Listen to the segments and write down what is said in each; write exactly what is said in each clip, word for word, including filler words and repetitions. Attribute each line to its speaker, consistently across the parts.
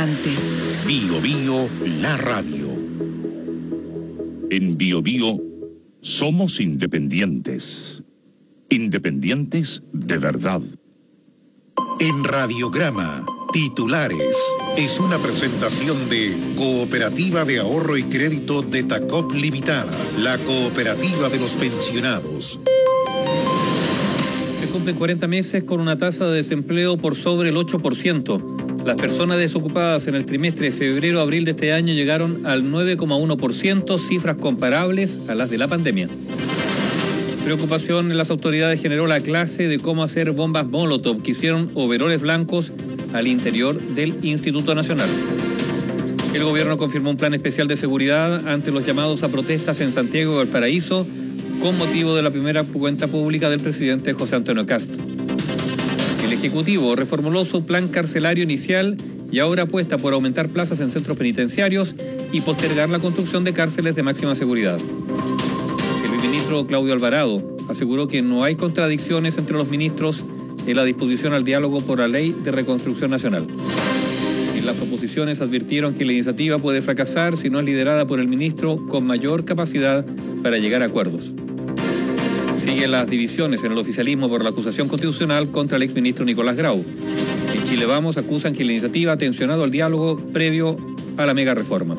Speaker 1: antes.
Speaker 2: Bio Bio, la radio.
Speaker 3: En Bio Bio somos independientes. Independientes de verdad.
Speaker 2: En Radiograma, titulares. Es una presentación de Cooperativa de Ahorro y Crédito de Tacop Limitada, la cooperativa de los pensionados.
Speaker 4: Se cumplen cuarenta meses con una tasa de desempleo por sobre el ocho por ciento. Las personas desocupadas en el trimestre de febrero-abril de este año llegaron al nueve coma uno por ciento, cifras comparables a las de la pandemia. Preocupación en las autoridades generó la clase de cómo hacer bombas Molotov que hicieron overoles blancos al interior del Instituto Nacional. El gobierno confirmó un plan especial de seguridad ante los llamados a protestas en Santiago y Valparaíso con motivo de la primera cuenta pública del presidente José Antonio Kast. El Ejecutivo reformuló su plan carcelario inicial y ahora apuesta por aumentar plazas en centros penitenciarios y postergar la construcción de cárceles de máxima seguridad. El ministro Claudio Alvarado aseguró que no hay contradicciones entre los ministros en la disposición al diálogo por la Ley de Reconstrucción Nacional. En las oposiciones advirtieron que la iniciativa puede fracasar si no es liderada por el ministro con mayor capacidad para llegar a acuerdos. Siguen las divisiones en el oficialismo por la acusación constitucional contra el exministro Nicolás Grau. En Chile Vamos acusan que la iniciativa ha tensionado el diálogo previo a la mega reforma.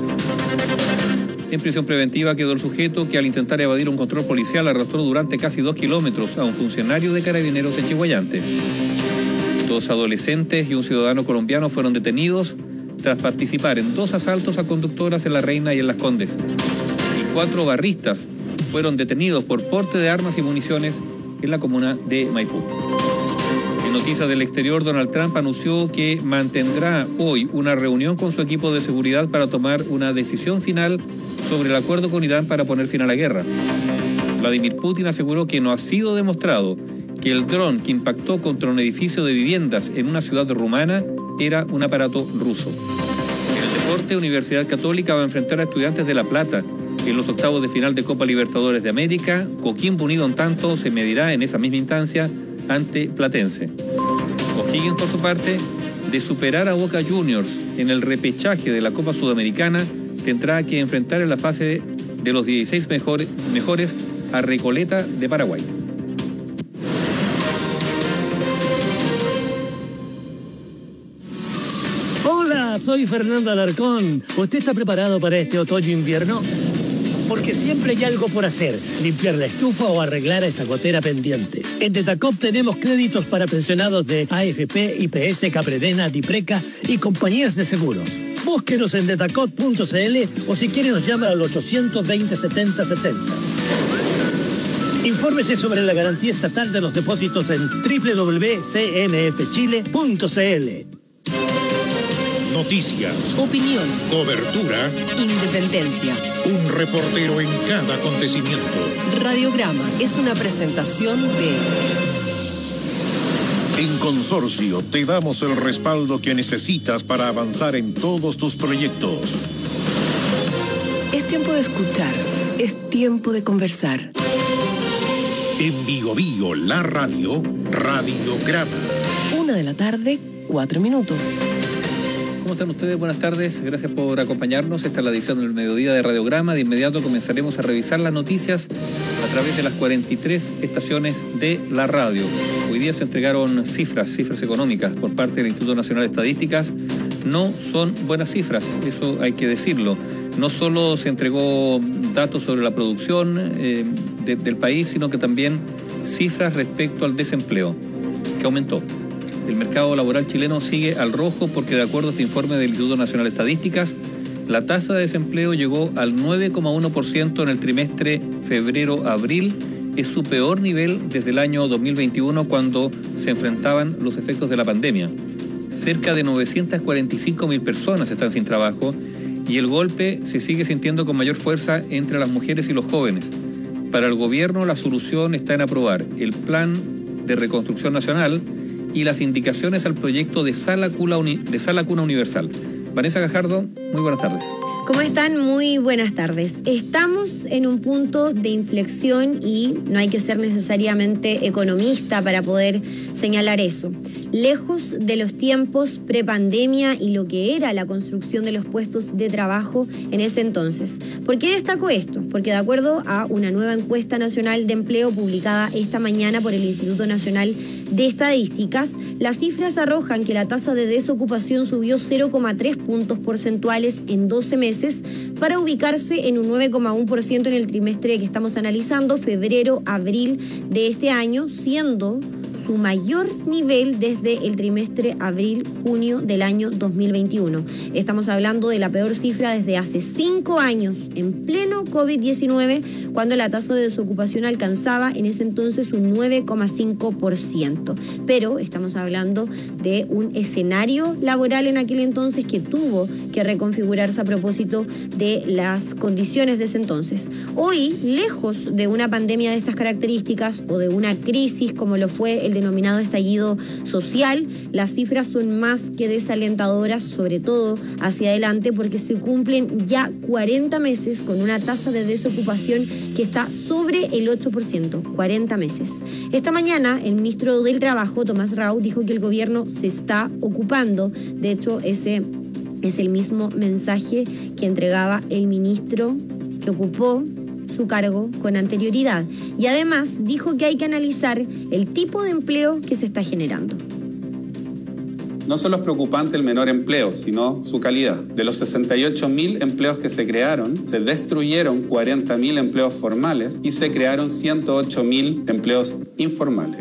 Speaker 4: En prisión preventiva quedó el sujeto que al intentar evadir un control policial arrastró durante casi dos kilómetros a un funcionario de Carabineros en Chihuayante. Dos adolescentes y un ciudadano colombiano fueron detenidos tras participar en dos asaltos a conductoras en La Reina y en Las Condes. Y cuatro barristas fueron detenidos por porte de armas y municiones en la comuna de Maipú. En noticias del exterior, Donald Trump anunció que mantendrá hoy una reunión con su equipo de seguridad para tomar una decisión final sobre el acuerdo con Irán para poner fin a la guerra. Vladimir Putin aseguró que no ha sido demostrado que el dron que impactó contra un edificio de viviendas en una ciudad rumana era un aparato ruso. En el deporte, Universidad Católica va a enfrentar a Estudiantes de La Plata en los octavos de final de Copa Libertadores de América. Coquimbo Unido, en tanto, se medirá en esa misma instancia ante Platense. O'Higgins, por su parte, de superar a Boca Juniors en el repechaje de la Copa Sudamericana, tendrá que enfrentar en la fase de los dieciséis mejores, mejores a Recoleta de Paraguay.
Speaker 5: Hola, soy Fernando Alarcón. ¿Usted está preparado para este otoño-invierno? Porque siempre hay algo por hacer, limpiar la estufa o arreglar esa gotera pendiente. En Detacop tenemos créditos para pensionados de A F P, I P S, Capredena, Dipreca y compañías de seguros. Búsquenos en detacop punto c l o si quiere nos llama al ochocientos veinte setenta setenta. Infórmese sobre la garantía estatal de los depósitos en doble u doble u doble u punto c m f chile punto c l.
Speaker 2: Noticias,
Speaker 1: Opinión,
Speaker 2: cobertura,
Speaker 1: independencia.
Speaker 2: un reportero en cada acontecimiento.
Speaker 1: Radiograma es una presentación de...
Speaker 2: En Consorcio te damos el respaldo que necesitas para avanzar en todos tus proyectos.
Speaker 1: Es tiempo de escuchar, es tiempo de conversar.
Speaker 2: En Bio Bio, la radio, Radiograma.
Speaker 1: Una de la tarde, cuatro minutos.
Speaker 4: ¿Cómo están ustedes? Buenas tardes, gracias por acompañarnos. Esta es la edición del mediodía de Radiograma. De inmediato comenzaremos a revisar las noticias a través de las cuarenta y tres estaciones de la radio. Hoy día se entregaron cifras, cifras económicas por parte del Instituto Nacional de Estadísticas. No son buenas cifras, eso hay que decirlo. No solo se entregó datos sobre la producción eh, de, del país, sino que también cifras respecto al desempleo, que aumentó. El mercado laboral chileno sigue al rojo porque, de acuerdo a este informe del Instituto Nacional de Estadísticas, la tasa de desempleo llegó al nueve coma uno por ciento en el trimestre febrero-abril. Es su peor nivel desde el año dos mil veintiuno, cuando se enfrentaban los efectos de la pandemia. Cerca de novecientas cuarenta y cinco mil personas están sin trabajo y el golpe se sigue sintiendo con mayor fuerza entre las mujeres y los jóvenes. Para el gobierno, la solución está en aprobar el Plan de Reconstrucción Nacional y las indicaciones al proyecto de Sala Cuna, Uni- de Sala Cuna Universal. Vanessa Gajardo, muy buenas tardes.
Speaker 6: ¿Cómo están? Muy buenas tardes. Estamos en un punto de inflexión y no hay que ser necesariamente economista para poder señalar eso. lejos de los tiempos prepandemia y lo que era la construcción de los puestos de trabajo en ese entonces. ¿Por qué destaco esto? Porque de acuerdo a una nueva encuesta nacional de empleo publicada esta mañana por el Instituto Nacional de Estadísticas, las cifras arrojan que la tasa de desocupación subió cero coma tres puntos porcentuales en doce meses para ubicarse en un nueve coma uno por ciento en el trimestre que estamos analizando, febrero-abril de este año, siendo su mayor nivel desde el trimestre abril-junio del año dos mil veintiuno. Estamos hablando de la peor cifra desde hace cinco años, en pleno COVID diecinueve, cuando la tasa de desocupación alcanzaba en ese entonces un nueve coma cinco por ciento. Pero estamos hablando de un escenario laboral en aquel entonces que tuvo que reconfigurarse a propósito de las condiciones de ese entonces. Hoy, lejos de una pandemia de estas características o de una crisis como lo fue el denominado estallido social, las cifras son más que desalentadoras, sobre todo hacia adelante, porque se cumplen ya cuarenta meses con una tasa de desocupación que está sobre el ocho por ciento, cuarenta meses. Esta mañana el ministro del Trabajo, Tomás Rau, dijo que el gobierno se está ocupando. De hecho, ese es el mismo mensaje que entregaba el ministro que ocupó su cargo con anterioridad. Y además dijo que hay que analizar el tipo de empleo que se está generando.
Speaker 7: No solo es preocupante el menor empleo, sino su calidad. De los sesenta y ocho mil empleos que se crearon, se destruyeron cuarenta mil empleos formales y se crearon ciento ocho mil empleos informales.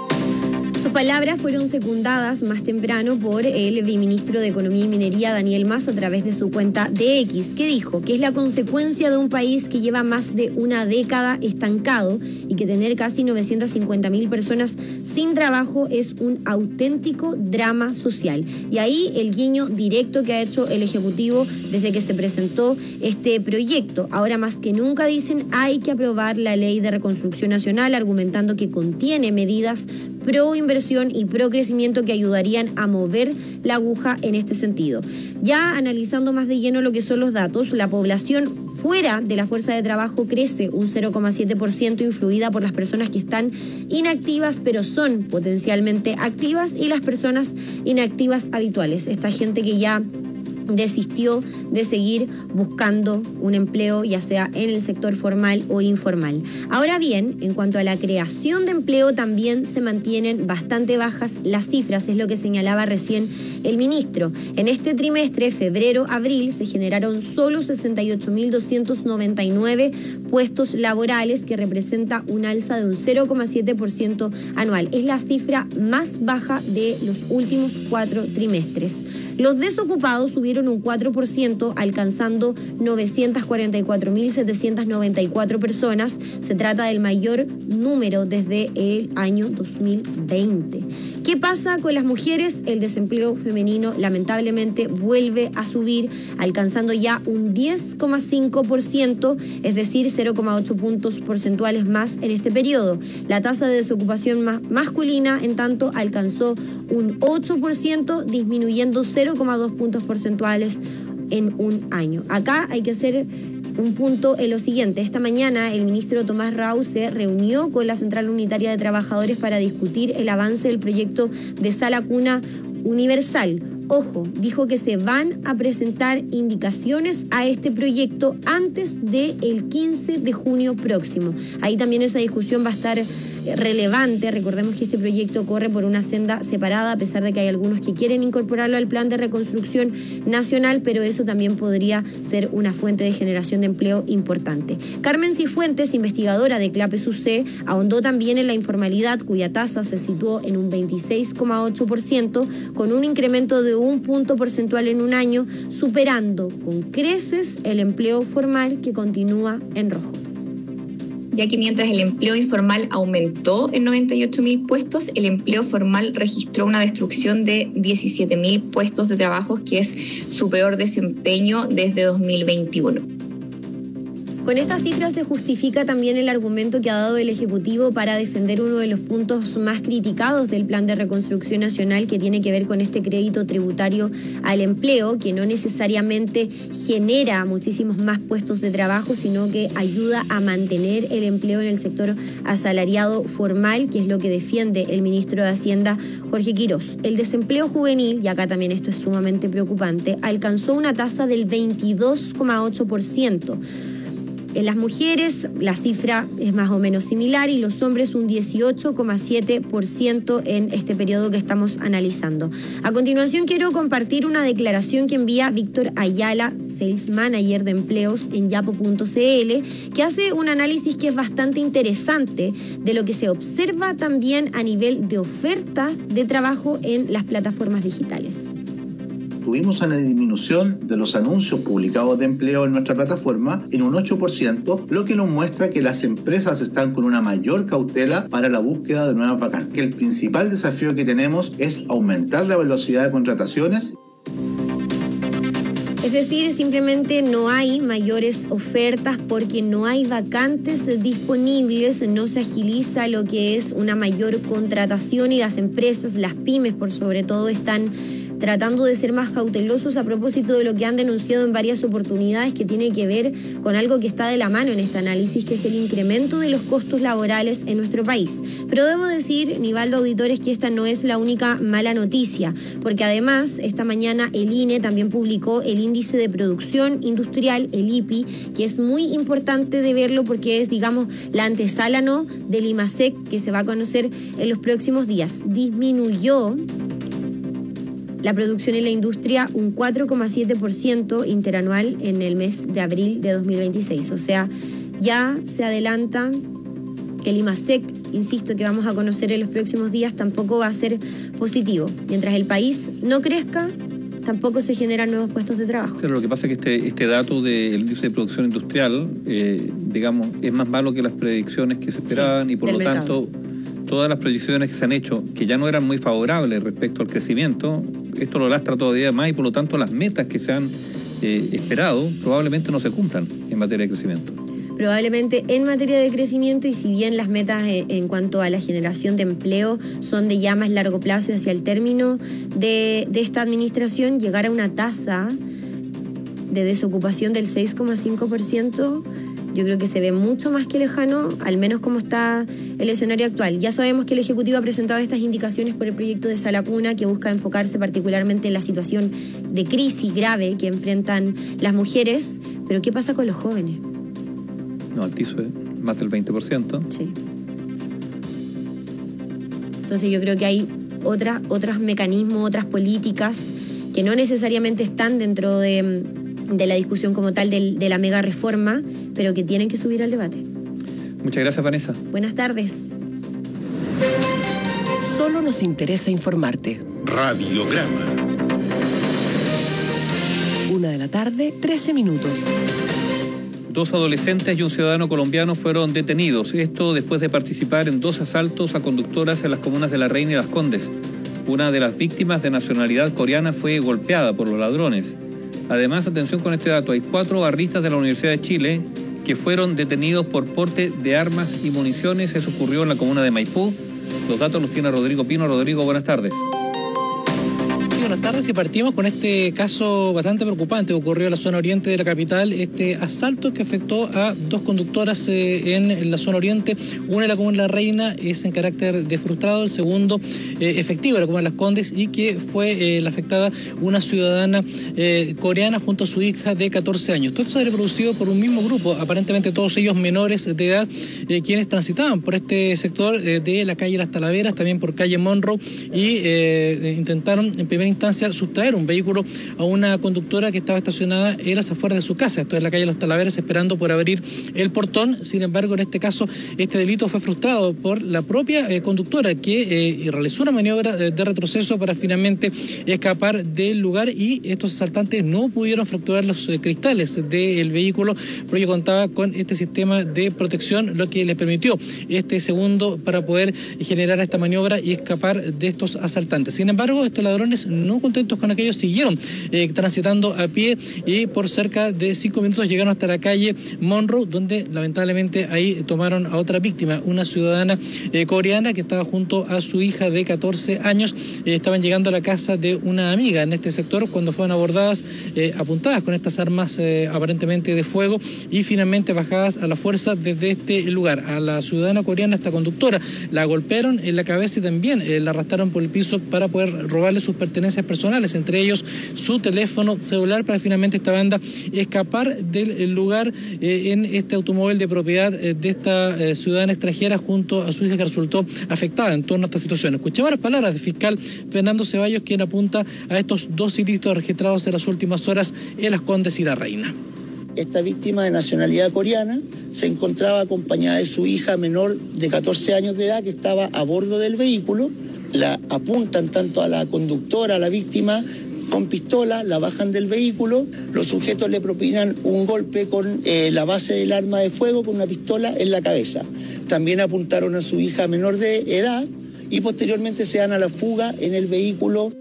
Speaker 6: Sus palabras fueron secundadas más temprano por el viceministro de Economía y Minería, Daniel Mas, a través de su cuenta de X, que dijo que es la consecuencia de un país que lleva más de una década estancado y que tener casi novecientas cincuenta mil personas sin trabajo es un auténtico drama social. Y ahí el guiño directo que ha hecho el Ejecutivo desde que se presentó este proyecto. Ahora más que nunca dicen hay que aprobar la Ley de Reconstrucción Nacional, argumentando que contiene medidas pro inversión y pro crecimiento que ayudarían a mover la aguja en este sentido. Ya analizando más de lleno lo que son los datos, la población fuera de la fuerza de trabajo crece un cero coma siete por ciento, influida por las personas que están inactivas pero son potencialmente activas, y las personas inactivas habituales, esta gente que ya desistió de seguir buscando un empleo, ya sea en el sector formal o informal. Ahora bien, en cuanto a la creación de empleo, también se mantienen bastante bajas las cifras, es lo que señalaba recién el ministro. En este trimestre, febrero-abril, se generaron solo sesenta y ocho mil doscientos noventa y nueve puestos laborales, que representa un alza de un cero coma siete por ciento anual. Es la cifra más baja de los últimos cuatro trimestres. Los desocupados subieron un cuatro por ciento, alcanzando novecientas cuarenta y cuatro mil setecientas noventa y cuatro personas. Se trata del mayor número desde el año dos mil veinte. ¿Qué pasa con las mujeres? El desempleo femenino lamentablemente vuelve a subir, alcanzando ya un diez coma cinco por ciento, es decir, cero coma ocho puntos porcentuales más en este periodo. La tasa de desocupación ma- masculina, en tanto, alcanzó un ocho por ciento, disminuyendo cero coma dos puntos porcentuales en un año. Acá hay que hacer un punto en lo siguiente. Esta mañana el ministro Tomás Rau se reunió con la Central Unitaria de Trabajadores para discutir el avance del proyecto de Sala Cuna Universal. Ojo, dijo que se van a presentar indicaciones a este proyecto antes del quince de junio próximo. Ahí también esa discusión va a estar relevante. Recordemos que este proyecto corre por una senda separada, a pesar de que hay algunos que quieren incorporarlo al plan de reconstrucción nacional, pero eso también podría ser una fuente de generación de empleo importante. Carmen Cifuentes, investigadora de CLAPES-U C, ahondó también en la informalidad, cuya tasa se situó en un veintiséis coma ocho por ciento, con un incremento de un punto porcentual en un año, superando con creces el empleo formal, que continúa en rojo.
Speaker 8: Ya que mientras el empleo informal aumentó en noventa y ocho mil puestos, el empleo formal registró una destrucción de diecisiete mil puestos de trabajo, que es su peor desempeño desde dos mil veintiuno.
Speaker 6: Con estas cifras se justifica también el argumento que ha dado el Ejecutivo para defender uno de los puntos más criticados del Plan de Reconstrucción Nacional, que tiene que ver con este crédito tributario al empleo, que no necesariamente genera muchísimos más puestos de trabajo, sino que ayuda a mantener el empleo en el sector asalariado formal, que es lo que defiende el ministro de Hacienda, Jorge Quirós. El desempleo juvenil, y acá también esto es sumamente preocupante, alcanzó una tasa del veintidós coma ocho por ciento. En las mujeres la cifra es más o menos similar y los hombres un dieciocho coma siete por ciento en este periodo que estamos analizando. A continuación quiero compartir una declaración que envía Víctor Ayala, Sales Manager de Empleos en yapo punto c l, que hace un análisis que es bastante interesante de lo que se observa también a nivel de oferta de trabajo en las plataformas digitales.
Speaker 9: Tuvimos una disminución de los anuncios publicados de empleo en nuestra plataforma en un ocho por ciento, lo que nos muestra que las empresas están con una mayor cautela para la búsqueda de nuevas vacantes. Que el principal desafío que tenemos es aumentar la velocidad de contrataciones.
Speaker 6: Es decir, simplemente no hay mayores ofertas porque no hay vacantes disponibles, no se agiliza lo que es una mayor contratación y las empresas, las pymes por sobre todo, están tratando de ser más cautelosos a propósito de lo que han denunciado en varias oportunidades, que tiene que ver con algo que está de la mano en este análisis, que es el incremento de los costos laborales en nuestro país. Pero debo decir, Nivaldo, auditores, que esta no es la única mala noticia, porque además esta mañana el I N E también publicó el índice de producción industrial, el I P I, que es muy importante de verlo porque es, digamos, la antesala, ¿no?, del IMASEC, que se va a conocer en los próximos días. Disminuyó la producción en la industria un cuatro coma siete por ciento interanual en el mes de abril de dos mil veintiséis. O sea, ya se adelanta que el IMASEC, insisto, que vamos a conocer en los próximos días, tampoco va a ser positivo. Mientras el país no crezca, tampoco se generan nuevos puestos de trabajo.
Speaker 4: Pero lo que pasa es que este, este dato del índice de producción industrial, eh, digamos, es más malo que las predicciones que se esperaban, sí, y por lo mercado. tanto, todas las proyecciones que se han hecho, que ya no eran muy favorables respecto al crecimiento, esto lo lastra todavía más y por lo tanto las metas que se han eh, esperado probablemente no se cumplan en materia de crecimiento.
Speaker 6: Probablemente en materia de crecimiento, y si bien las metas eh, en cuanto a la generación de empleo son de ya más largo plazo y hacia el término de, de esta administración, llegar a una tasa de desocupación del seis coma cinco por ciento, yo creo que se ve mucho más que lejano, al menos como está el escenario actual. Ya sabemos que el Ejecutivo ha presentado estas indicaciones por el proyecto de Sala Cuna, que busca enfocarse particularmente en la situación de crisis grave que enfrentan las mujeres. Pero ¿qué pasa con los jóvenes?
Speaker 4: No, altísimo, más del veinte por ciento.
Speaker 6: Sí. Entonces yo creo que hay otra, otros mecanismos, otras políticas que no necesariamente están dentro de... de la discusión como tal de, de la mega reforma, pero que tienen que subir al debate.
Speaker 4: Muchas gracias, Vanessa.
Speaker 6: Buenas tardes.
Speaker 1: Solo nos interesa informarte.
Speaker 2: Radiograma.
Speaker 1: Una de la tarde, trece minutos.
Speaker 4: Dos adolescentes y un ciudadano colombiano fueron detenidos. Esto después de participar en dos asaltos a conductoras en las comunas de La Reina y Las Condes. Una de las víctimas de nacionalidad coreana fue golpeada por los ladrones. Además, atención con este dato, hay cuatro barristas de la Universidad de Chile que fueron detenidos por porte de armas y municiones. Eso ocurrió en la comuna de Maipú. Los datos los tiene Rodrigo Pino. Rodrigo, buenas tardes.
Speaker 10: Sí, buenas tardes, y partimos con este caso bastante preocupante. Ocurrió en la zona oriente de la capital, este asalto que afectó a dos conductoras eh, en la zona oriente. Una de la comuna de La Reina es en carácter de frustrado, el segundo eh, efectivo de la comuna de Las Condes, y que fue eh, la afectada una ciudadana eh, coreana junto a su hija de catorce años. Todo esto se ha reproducido por un mismo grupo, aparentemente todos ellos menores de edad, eh, quienes transitaban por este sector eh, de la calle Las Talaveras, también por calle Monroe, y eh, intentaron en primera instancia sustraer un vehículo a una conductora que estaba estacionada en las afueras de su casa. Esto es la calle Los Talaveras, esperando por abrir el portón. Sin embargo, en este caso, este delito fue frustrado por la propia eh, conductora, que eh, realizó una maniobra de, de retroceso para finalmente escapar del lugar, y estos asaltantes no pudieron fracturar los eh, cristales del vehículo, porque contaba con este sistema de protección, lo que les permitió este segundo para poder generar esta maniobra y escapar de estos asaltantes. Sin embargo, estos ladrones no no contentos con aquello, siguieron eh, transitando a pie y por cerca de cinco minutos llegaron hasta la calle Monroe, donde lamentablemente ahí tomaron a otra víctima, una ciudadana eh, coreana que estaba junto a su hija de catorce años. Eh, estaban llegando a la casa de una amiga en este sector cuando fueron abordadas, eh, apuntadas con estas armas eh, aparentemente de fuego y finalmente bajadas a la fuerza desde este lugar. A la ciudadana coreana, esta conductora, la golpearon en la cabeza y también eh, la arrastraron por el piso para poder robarle sus pertenencias personales, entre ellos su teléfono celular, para finalmente esta banda escapar del lugar eh, en este automóvil de propiedad eh, de esta eh, ciudadana extranjera junto a su hija que resultó afectada en torno a esta situación. Escuchamos las palabras del fiscal Fernando Ceballos, quien apunta a estos dos ilícitos registrados en las últimas horas en Las Condes y La Reina.
Speaker 11: Esta víctima de nacionalidad coreana se encontraba acompañada de su hija menor de catorce años de edad que estaba a bordo del vehículo. La apuntan tanto a la conductora, a la víctima, con pistola, la bajan del vehículo, los sujetos le propinan un golpe con eh, la base del arma de fuego con una pistola en la cabeza. También apuntaron a su hija menor de edad y posteriormente se dan a la fuga en el vehículo.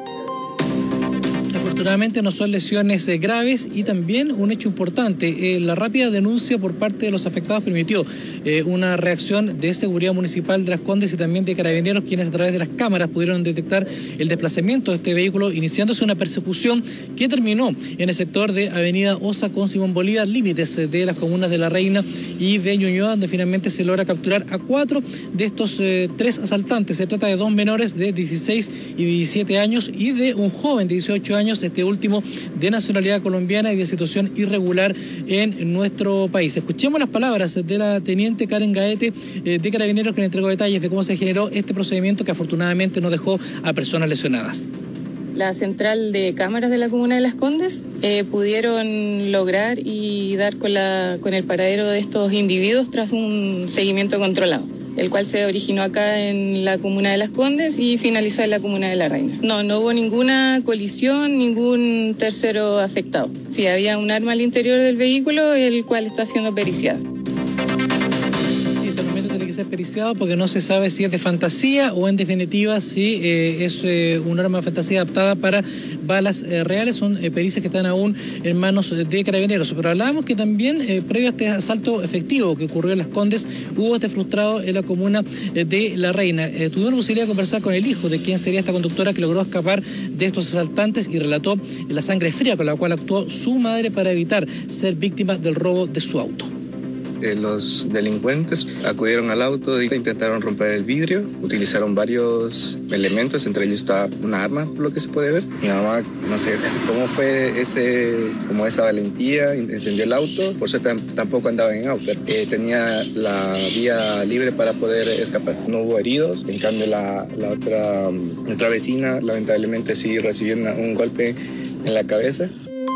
Speaker 10: Afortunadamente no son lesiones eh, graves y también un hecho importante, eh, la rápida denuncia por parte de los afectados permitió eh, una reacción de seguridad municipal de Las Condes y también de carabineros, quienes a través de las cámaras pudieron detectar el desplazamiento de este vehículo, iniciándose una persecución que terminó en el sector de Avenida Osa con Simón Bolívar, límites eh, de las comunas de La Reina y de Ñuñoa, donde finalmente se logra capturar a cuatro de estos eh, tres asaltantes. Se trata de dos menores de dieciséis y diecisiete años y de un joven de dieciocho años, este último de nacionalidad colombiana y de situación irregular en nuestro país. Escuchemos las palabras de la teniente Karen Gaete eh, de Carabineros, que le entregó detalles de cómo se generó este procedimiento que afortunadamente no dejó a personas lesionadas.
Speaker 12: La central de cámaras de la comuna de Las Condes eh, pudieron lograr y dar con, la, con el paradero de estos individuos tras un seguimiento controlado, el cual se originó acá en la comuna de Las Condes y finalizó en la comuna de La Reina. No, no hubo ninguna colisión, ningún tercero afectado. Sí, había un arma al interior del vehículo, el cual está siendo periciado.
Speaker 10: Ser periciado porque no se sabe si es de fantasía o en definitiva si eh, es eh, un arma de fantasía adaptada para balas eh, reales. Son eh, pericias que están aún en manos de carabineros. Pero hablábamos que también eh, previo a este asalto efectivo que ocurrió en Las Condes, hubo este frustrado en la comuna eh, de La Reina. Eh, tuvimos la posibilidad de conversar con el hijo de quien sería esta conductora que logró escapar de estos asaltantes y relató la sangre fría con la cual actuó su madre para evitar ser víctima del robo de su auto.
Speaker 13: Los delincuentes acudieron al auto e intentaron romper el vidrio, utilizaron varios elementos, entre ellos estaba una arma, por lo que se puede ver. Mi mamá, no sé cómo fue ese, como esa valentía, encendió el auto, por suerte tampoco andaba en auto, eh, tenía la vía libre para poder escapar. No hubo heridos, en cambio la, la otra, nuestra vecina lamentablemente sí recibió una, un golpe en la cabeza.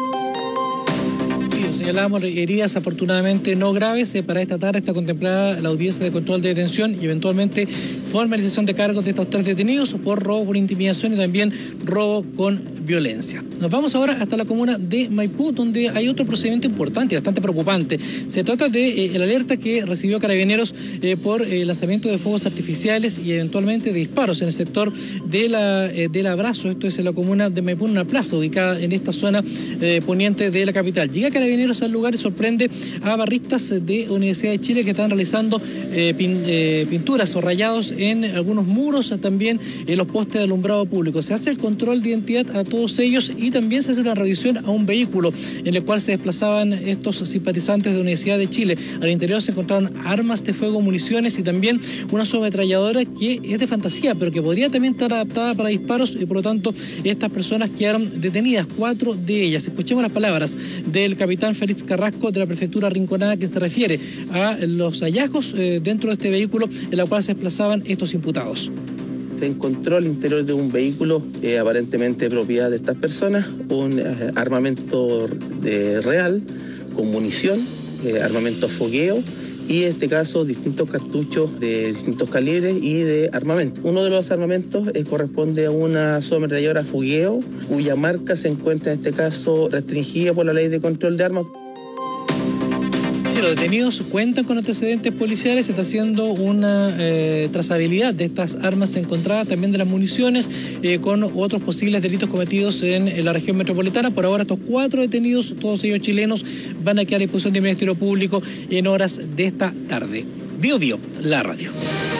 Speaker 10: Señalábamos heridas afortunadamente no graves. Eh, para esta tarde está contemplada la audiencia de control de detención y eventualmente formalización de cargos de estos tres detenidos por robo por intimidación y también robo con violencia. Nos vamos ahora hasta la comuna de Maipú, donde hay otro procedimiento importante y bastante preocupante. Se trata de eh, el alerta que recibió Carabineros eh, por el eh, lanzamiento de fuegos artificiales y eventualmente de disparos en el sector de la, eh, del Abrazo. Esto es en la comuna de Maipú, una plaza ubicada en esta zona eh, poniente de la capital. Llega Carabineros al lugar y sorprende a barristas de Universidad de Chile que están realizando eh, pin, eh, pinturas o rayados en algunos muros, también en los postes de alumbrado público. Se hace el control de identidad a todos ellos y también se hace una revisión a un vehículo en el cual se desplazaban estos simpatizantes de la Universidad de Chile. Al interior se encontraron armas de fuego, municiones y también una subametralladora que es de fantasía, pero que podría también estar adaptada para disparos y por lo tanto estas personas quedaron detenidas, cuatro de ellas. Escuchemos las palabras del capitán Félix Carrasco de la prefectura Rinconada, que se refiere a los hallazgos eh, dentro de este vehículo en el cual se desplazaban estos imputados.
Speaker 14: Se encontró al interior de un vehículo eh, aparentemente propiedad de estas personas un eh, armamento de real con munición, eh, armamento fogueo y en este caso distintos cartuchos de distintos calibres y de armamento. Uno de los armamentos eh, corresponde a una subametralladora fogueo cuya marca se encuentra en este caso restringida por la ley de control de armas.
Speaker 10: Sí, los detenidos cuentan con antecedentes policiales, se está haciendo una eh, trazabilidad de estas armas encontradas, también de las municiones, eh, con otros posibles delitos cometidos en, en la región metropolitana. Por ahora estos cuatro detenidos, todos ellos chilenos, van a quedar a disposición del Ministerio Público en horas de esta tarde. Bio Bio, la radio.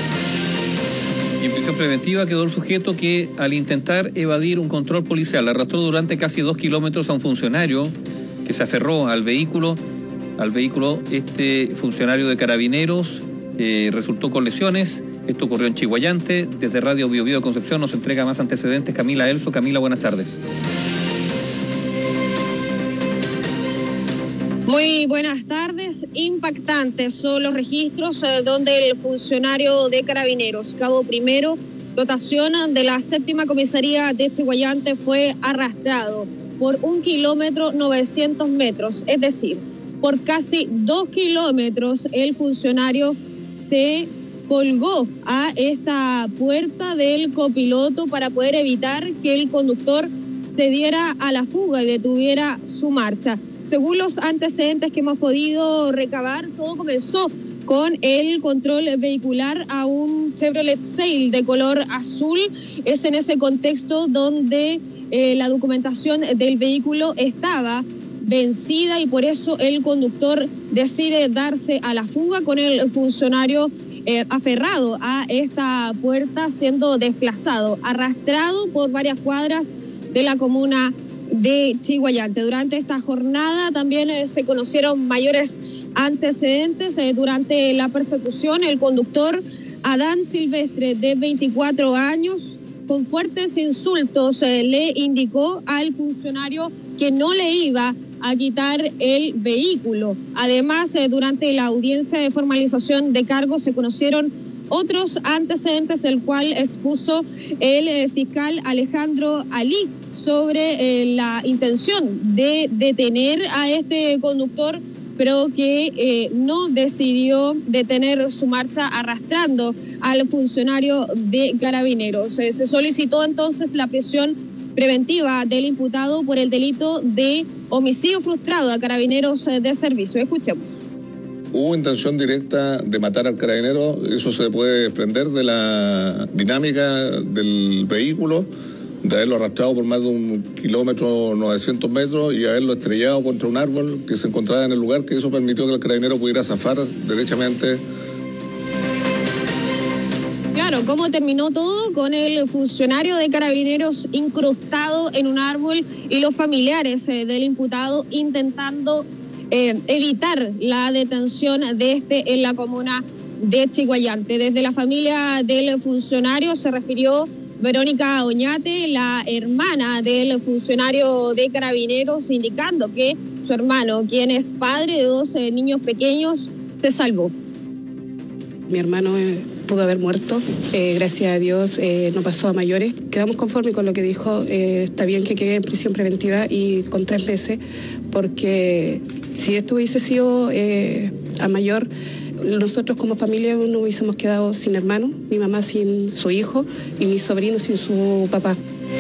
Speaker 4: Y en prisión preventiva quedó el sujeto que, al intentar evadir un control policial, arrastró durante casi dos kilómetros a un funcionario que se aferró al vehículo. Al vehículo, este funcionario de Carabineros eh, resultó con lesiones. Esto ocurrió en Chiguayante. Desde Radio Bio Bio de Concepción nos entrega más antecedentes Camila Elso. Camila, buenas tardes.
Speaker 15: Muy buenas tardes. Impactantes son los registros eh, donde el funcionario de Carabineros, cabo primero, dotación de la séptima comisaría de Chiguayante, fue arrastrado por un kilómetro novecientos metros, es decir, por casi dos kilómetros el funcionario se colgó a esta puerta del copiloto para poder evitar que el conductor se diera a la fuga y detuviera su marcha. Según los antecedentes que hemos podido recabar, todo comenzó con el control vehicular a un Chevrolet Sail de color azul. Es en ese contexto donde eh, la documentación del vehículo estaba vencida y por eso el conductor decide darse a la fuga con el funcionario eh, aferrado a esta puerta, siendo desplazado, arrastrado por varias cuadras de la comuna de Chiguayante. Durante esta jornada también eh, se conocieron mayores antecedentes. Eh, durante la persecución, el conductor Adán Silvestre, de veinticuatro años, con fuertes insultos eh, le indicó al funcionario que no le iba a quitar el vehículo. Además, eh, durante la audiencia de formalización de cargos se conocieron otros antecedentes, el cual expuso el eh, fiscal Alejandro Alí sobre eh, la intención de detener a este conductor, pero que eh, no decidió detener su marcha arrastrando al funcionario de Carabineros. Eh, se solicitó entonces la prisión preventiva del imputado por el delito de homicidio frustrado a Carabineros de servicio. Escuchemos.
Speaker 16: Hubo intención directa de matar al carabinero, eso se puede desprender de la dinámica del vehículo, de haberlo arrastrado por más de un kilómetro novecientos metros y haberlo estrellado contra un árbol que se encontraba en el lugar, que eso permitió que el carabinero pudiera zafar derechamente.
Speaker 15: Claro, ¿cómo terminó todo? Con el funcionario de Carabineros incrustado en un árbol y los familiares eh, del imputado intentando eh, evitar la detención de este en la comuna de Chiguayante. Desde la familia del funcionario se refirió Verónica Oñate, la hermana del funcionario de Carabineros, indicando que su hermano, quien es padre de dos eh, niños pequeños, se salvó.
Speaker 17: Mi hermano eh, pudo haber muerto, eh, gracias a Dios eh, no pasó a mayores. Quedamos conformes con lo que dijo, eh, está bien que quede en prisión preventiva y con tres meses, porque si esto hubiese sido eh, a mayor, nosotros como familia no hubiésemos quedado sin hermano, mi mamá sin su hijo y mi sobrino sin su papá.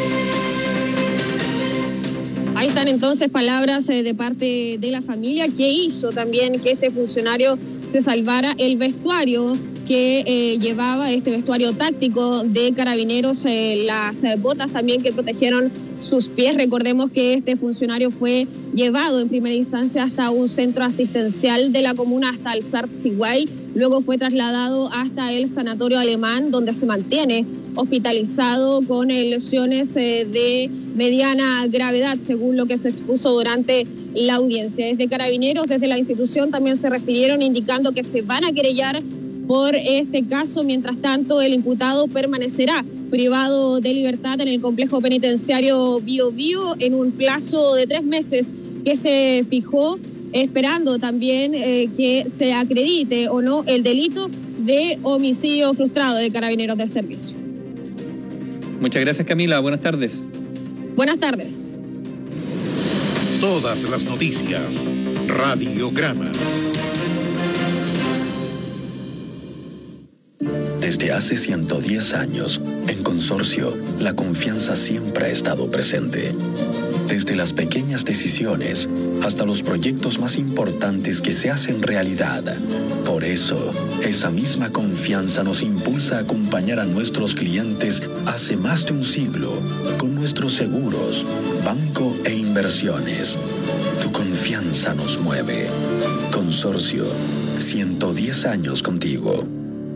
Speaker 15: Ahí están entonces palabras eh, de parte de la familia, que hizo también que este funcionario se salvara. El vestuario que eh, llevaba, este vestuario táctico de Carabineros, eh, las eh, botas también que protegieron sus pies. Recordemos que este funcionario fue llevado en primera instancia hasta un centro asistencial de la comuna, hasta el S A R Chiguay. Luego fue trasladado hasta el sanatorio alemán, donde se mantiene hospitalizado con eh, lesiones eh, de mediana gravedad, según lo que se expuso durante la audiencia. Desde Carabineros, desde la institución, también se refirieron indicando que se van a querellar por este caso. Mientras tanto, el imputado permanecerá privado de libertad en el complejo penitenciario Bio Bio en un plazo de tres meses que se fijó, esperando también eh, que se acredite o no el delito de homicidio frustrado de Carabineros de servicio.
Speaker 4: Muchas gracias, Camila. Buenas tardes.
Speaker 15: Buenas tardes.
Speaker 2: Todas las noticias. Radiograma.
Speaker 18: Desde hace ciento diez años, en Consorcio, la confianza siempre ha estado presente. desde las pequeñas decisiones hasta los proyectos más importantes que se hacen realidad. Por eso, esa misma confianza nos impulsa a acompañar a nuestros clientes hace más de un siglo con nuestros seguros, banco e inversiones. Tu confianza nos mueve. Consorcio, ciento diez años contigo.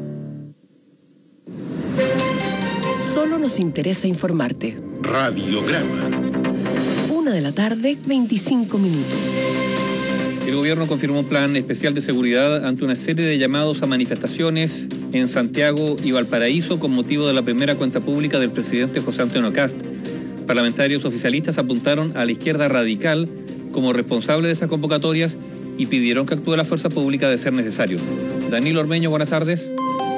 Speaker 1: Solo nos interesa informarte.
Speaker 2: Radiograma.
Speaker 1: Una de la tarde, veinticinco minutos.
Speaker 4: El gobierno confirmó un plan especial de seguridad ante una serie de llamados a manifestaciones en Santiago y Valparaíso con motivo de la primera cuenta pública del presidente José Antonio Kast. Parlamentarios oficialistas apuntaron a la izquierda radical como responsable de estas convocatorias y pidieron que actúe la fuerza pública de ser necesario. Danilo Ormeño, buenas tardes.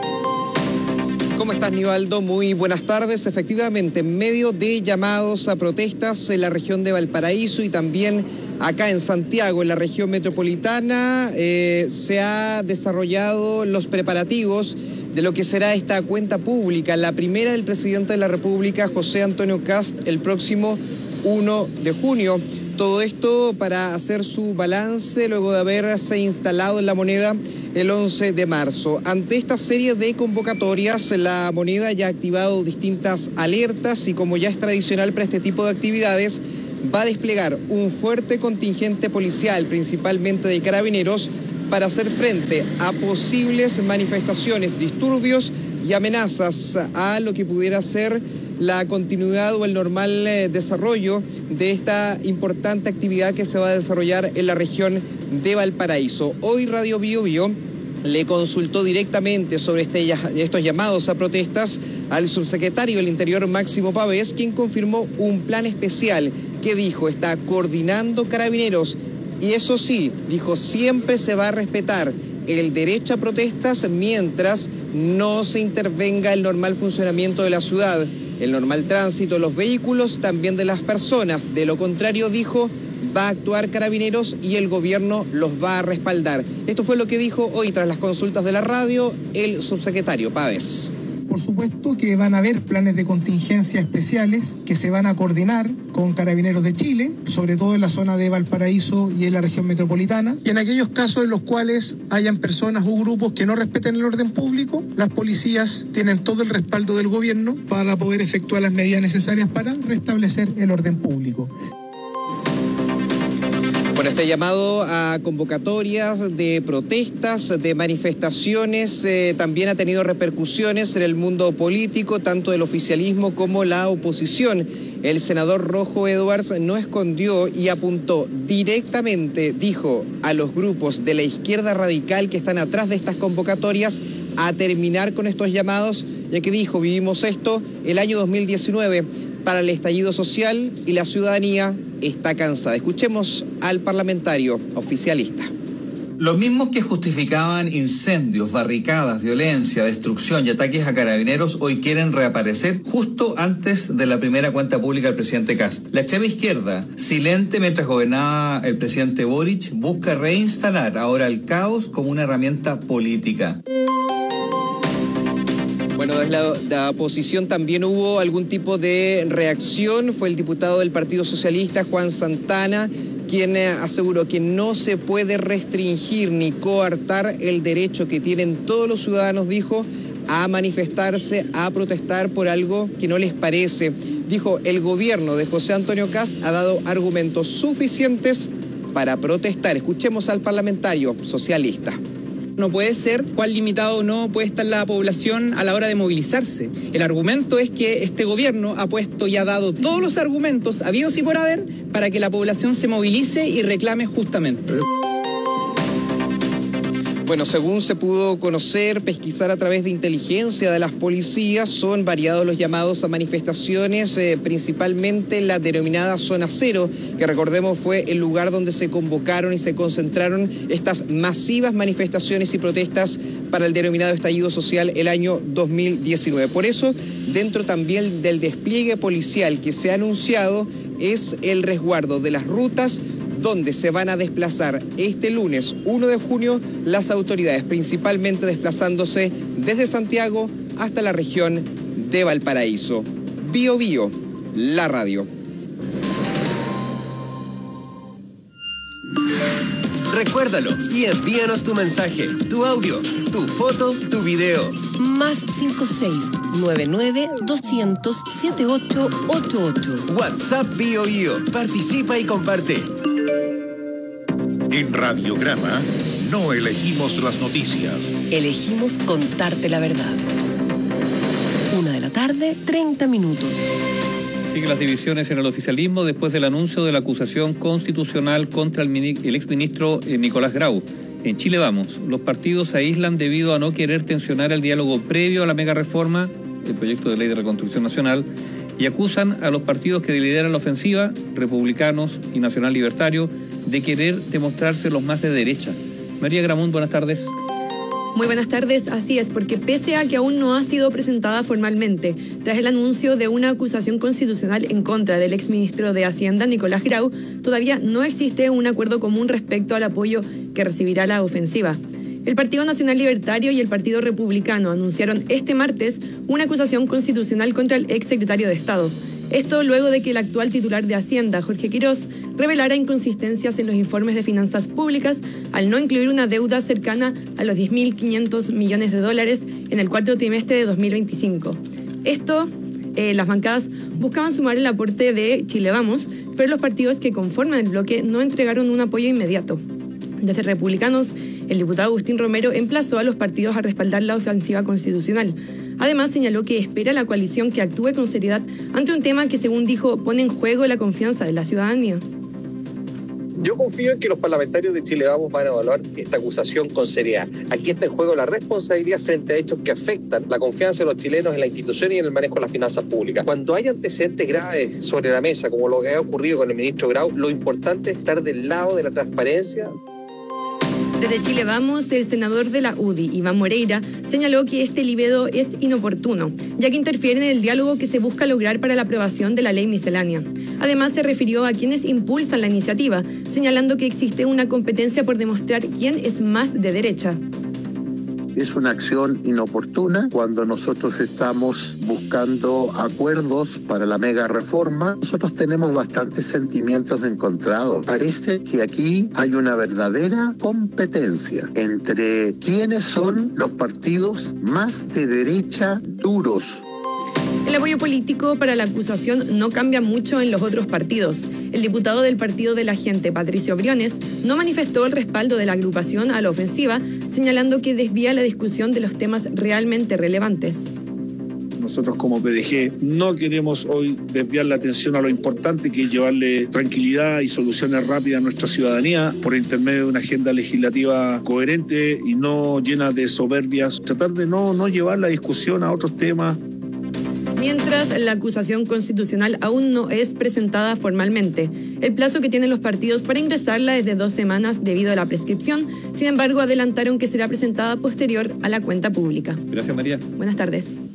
Speaker 19: ¿Cómo estás, Nivaldo? Muy buenas tardes. Efectivamente, en medio de llamados a protestas en la región de Valparaíso y también acá en Santiago, en la región metropolitana, eh, se ha desarrollado los preparativos de lo que será esta cuenta pública, la primera del presidente de la República, José Antonio Kast, el próximo primero de junio. Todo esto para hacer su balance luego de haberse instalado en la moneda el once de marzo. Ante esta serie de convocatorias, la moneda ya ha activado distintas alertas y, como ya es tradicional para este tipo de actividades, va a desplegar un fuerte contingente policial, principalmente de carabineros, para hacer frente a posibles manifestaciones, disturbios y amenazas a lo que pudiera ser la continuidad o el normal eh, desarrollo de esta importante actividad que se va a desarrollar en la región de Valparaíso. Hoy Radio Bio Bio le consultó directamente sobre este, estos llamados a protestas al subsecretario del Interior, Máximo Pavés, quien confirmó un plan especial que dijo está coordinando carabineros y eso sí, dijo siempre se va a respetar el derecho a protestas mientras no se intervenga el normal funcionamiento de la ciudad, el normal tránsito de los vehículos, también de las personas. De lo contrario, dijo, va a actuar carabineros y el gobierno los va a respaldar. Esto fue lo que dijo hoy tras las consultas de la radio el subsecretario Pavés.
Speaker 20: Por supuesto que van a haber planes de contingencia especiales que se van a coordinar con Carabineros de Chile, sobre todo en la zona de Valparaíso y en la región metropolitana. Y en aquellos casos en los cuales hayan personas o grupos que no respeten el orden público, las policías tienen todo el respaldo del gobierno para poder efectuar las medidas necesarias para restablecer el orden público.
Speaker 19: Bueno, este llamado a convocatorias de protestas, de manifestaciones, eh, también ha tenido repercusiones en el mundo político, tanto del oficialismo como la oposición. El senador Rojo Edwards no escondió y apuntó directamente, dijo, a los grupos de la izquierda radical que están atrás de estas convocatorias a terminar con estos llamados, ya que dijo, vivimos esto el año dos mil diecinueve para el estallido social y la ciudadanía está cansada. Escuchemos al parlamentario oficialista.
Speaker 21: Los mismos que justificaban incendios, barricadas, violencia, destrucción y ataques a carabineros hoy quieren reaparecer justo antes de la primera cuenta pública del presidente Kast. La extrema izquierda, silente mientras gobernaba el presidente Boric, busca reinstalar ahora el caos como una herramienta política.
Speaker 19: Bueno, desde la, la oposición también hubo algún tipo de reacción. Fue el diputado del Partido Socialista, Juan Santana, quien eh, aseguró que no se puede restringir ni coartar el derecho que tienen todos los ciudadanos, dijo, a manifestarse, a protestar por algo que no les parece. Dijo, el gobierno de José Antonio Kast ha dado argumentos suficientes para protestar. Escuchemos al parlamentario socialista.
Speaker 22: No puede ser cuán limitado o no puede estar la población a la hora de movilizarse. El argumento es que este gobierno ha puesto y ha dado todos los argumentos habidos y por haber para que la población se movilice y reclame justamente.
Speaker 19: Bueno, según se pudo conocer, pesquisar a través de inteligencia de las policías, son variados los llamados a manifestaciones, eh, principalmente en la denominada Zona Cero, que recordemos fue el lugar donde se convocaron y se concentraron estas masivas manifestaciones y protestas para el denominado estallido social el año dos mil diecinueve. Por eso, dentro también del despliegue policial que se ha anunciado, es el resguardo de las rutas donde se van a desplazar este lunes primero de junio las autoridades, principalmente desplazándose desde Santiago hasta la región de Valparaíso. Bio Bio, la radio.
Speaker 3: Recuérdalo y envíanos tu mensaje, tu audio, tu foto, tu video.
Speaker 1: Más cinco seis nueve nueve dos cero cero siete ocho ocho ocho.
Speaker 3: WhatsApp Bio Bio. Participa y comparte.
Speaker 2: En Radiograma no elegimos las noticias.
Speaker 1: Elegimos contarte la verdad. Una de la tarde, treinta minutos.
Speaker 4: Siguen las divisiones en el oficialismo después del anuncio de la acusación constitucional contra el, mini, el exministro eh, Nicolás Grau. En Chile Vamos, los partidos se aíslan debido a no querer tensionar el diálogo previo a la mega reforma, el proyecto de ley de reconstrucción nacional, y acusan a los partidos que lideran la ofensiva, republicanos y Nacional Libertario, de querer demostrarse los más de derecha. María Gramont, buenas tardes.
Speaker 5: Muy buenas tardes, así es, porque pese a que aún no ha sido presentada formalmente, tras el anuncio de una acusación constitucional en contra del exministro de Hacienda, Nicolás Grau, todavía no existe un acuerdo común respecto al apoyo que recibirá la ofensiva. El Partido Nacional Libertario y el Partido Republicano anunciaron este martes una acusación constitucional contra el exsecretario de Estado. Esto luego de que el actual titular de Hacienda, Jorge Quirós, revelara inconsistencias en los informes de finanzas públicas al no incluir una deuda cercana a los diez mil quinientos millones de dólares en el cuarto trimestre de dos mil veinticinco. Esto, eh, las bancadas buscaban sumar el aporte de Chile Vamos, pero los partidos que conforman el bloque no entregaron un apoyo inmediato. Desde Republicanos, el diputado Agustín Romero emplazó a los partidos a respaldar la ofensiva constitucional. Además, señaló que espera a la coalición que actúe con seriedad ante un tema que, según dijo, pone en juego la confianza de la ciudadanía.
Speaker 23: Yo confío en que los parlamentarios de Chile Vamos van a evaluar esta acusación con seriedad. Aquí está en juego la responsabilidad frente a hechos que afectan la confianza de los chilenos en la institución y en el manejo de las finanzas públicas. Cuando hay antecedentes graves sobre la mesa, como lo que ha ocurrido con el ministro Grau, lo importante es estar del lado de la transparencia.
Speaker 5: Desde Chile Vamos, el senador de la U D I, Iván Moreira, señaló que este libelo es inoportuno, ya que interfiere en el diálogo que se busca lograr para la aprobación de la ley miscelánea. Además, se refirió a quienes impulsan la iniciativa, señalando que existe una competencia por demostrar quién es más de derecha.
Speaker 24: Es una acción inoportuna cuando nosotros estamos buscando acuerdos para la mega reforma. Nosotros tenemos bastantes sentimientos encontrados. Parece que aquí hay una verdadera competencia entre quiénes son los partidos más de derecha duros.
Speaker 5: El apoyo político para la acusación no cambia mucho en los otros partidos. El diputado del Partido de la Gente, Patricio Briones, no manifestó el respaldo de la agrupación a la ofensiva, señalando que desvía la discusión de los temas realmente relevantes.
Speaker 25: Nosotros como P D G no queremos hoy desviar la atención a lo importante que es llevarle tranquilidad y soluciones rápidas a nuestra ciudadanía por intermedio de una agenda legislativa coherente y no llena de soberbias. Tratar de no, no llevar la discusión a otros temas.
Speaker 5: Mientras la acusación constitucional aún no es presentada formalmente, el plazo que tienen los partidos para ingresarla es de dos semanas debido a la prescripción. Sin embargo, adelantaron que será presentada posterior a la cuenta pública.
Speaker 4: Gracias, María.
Speaker 5: Buenas tardes.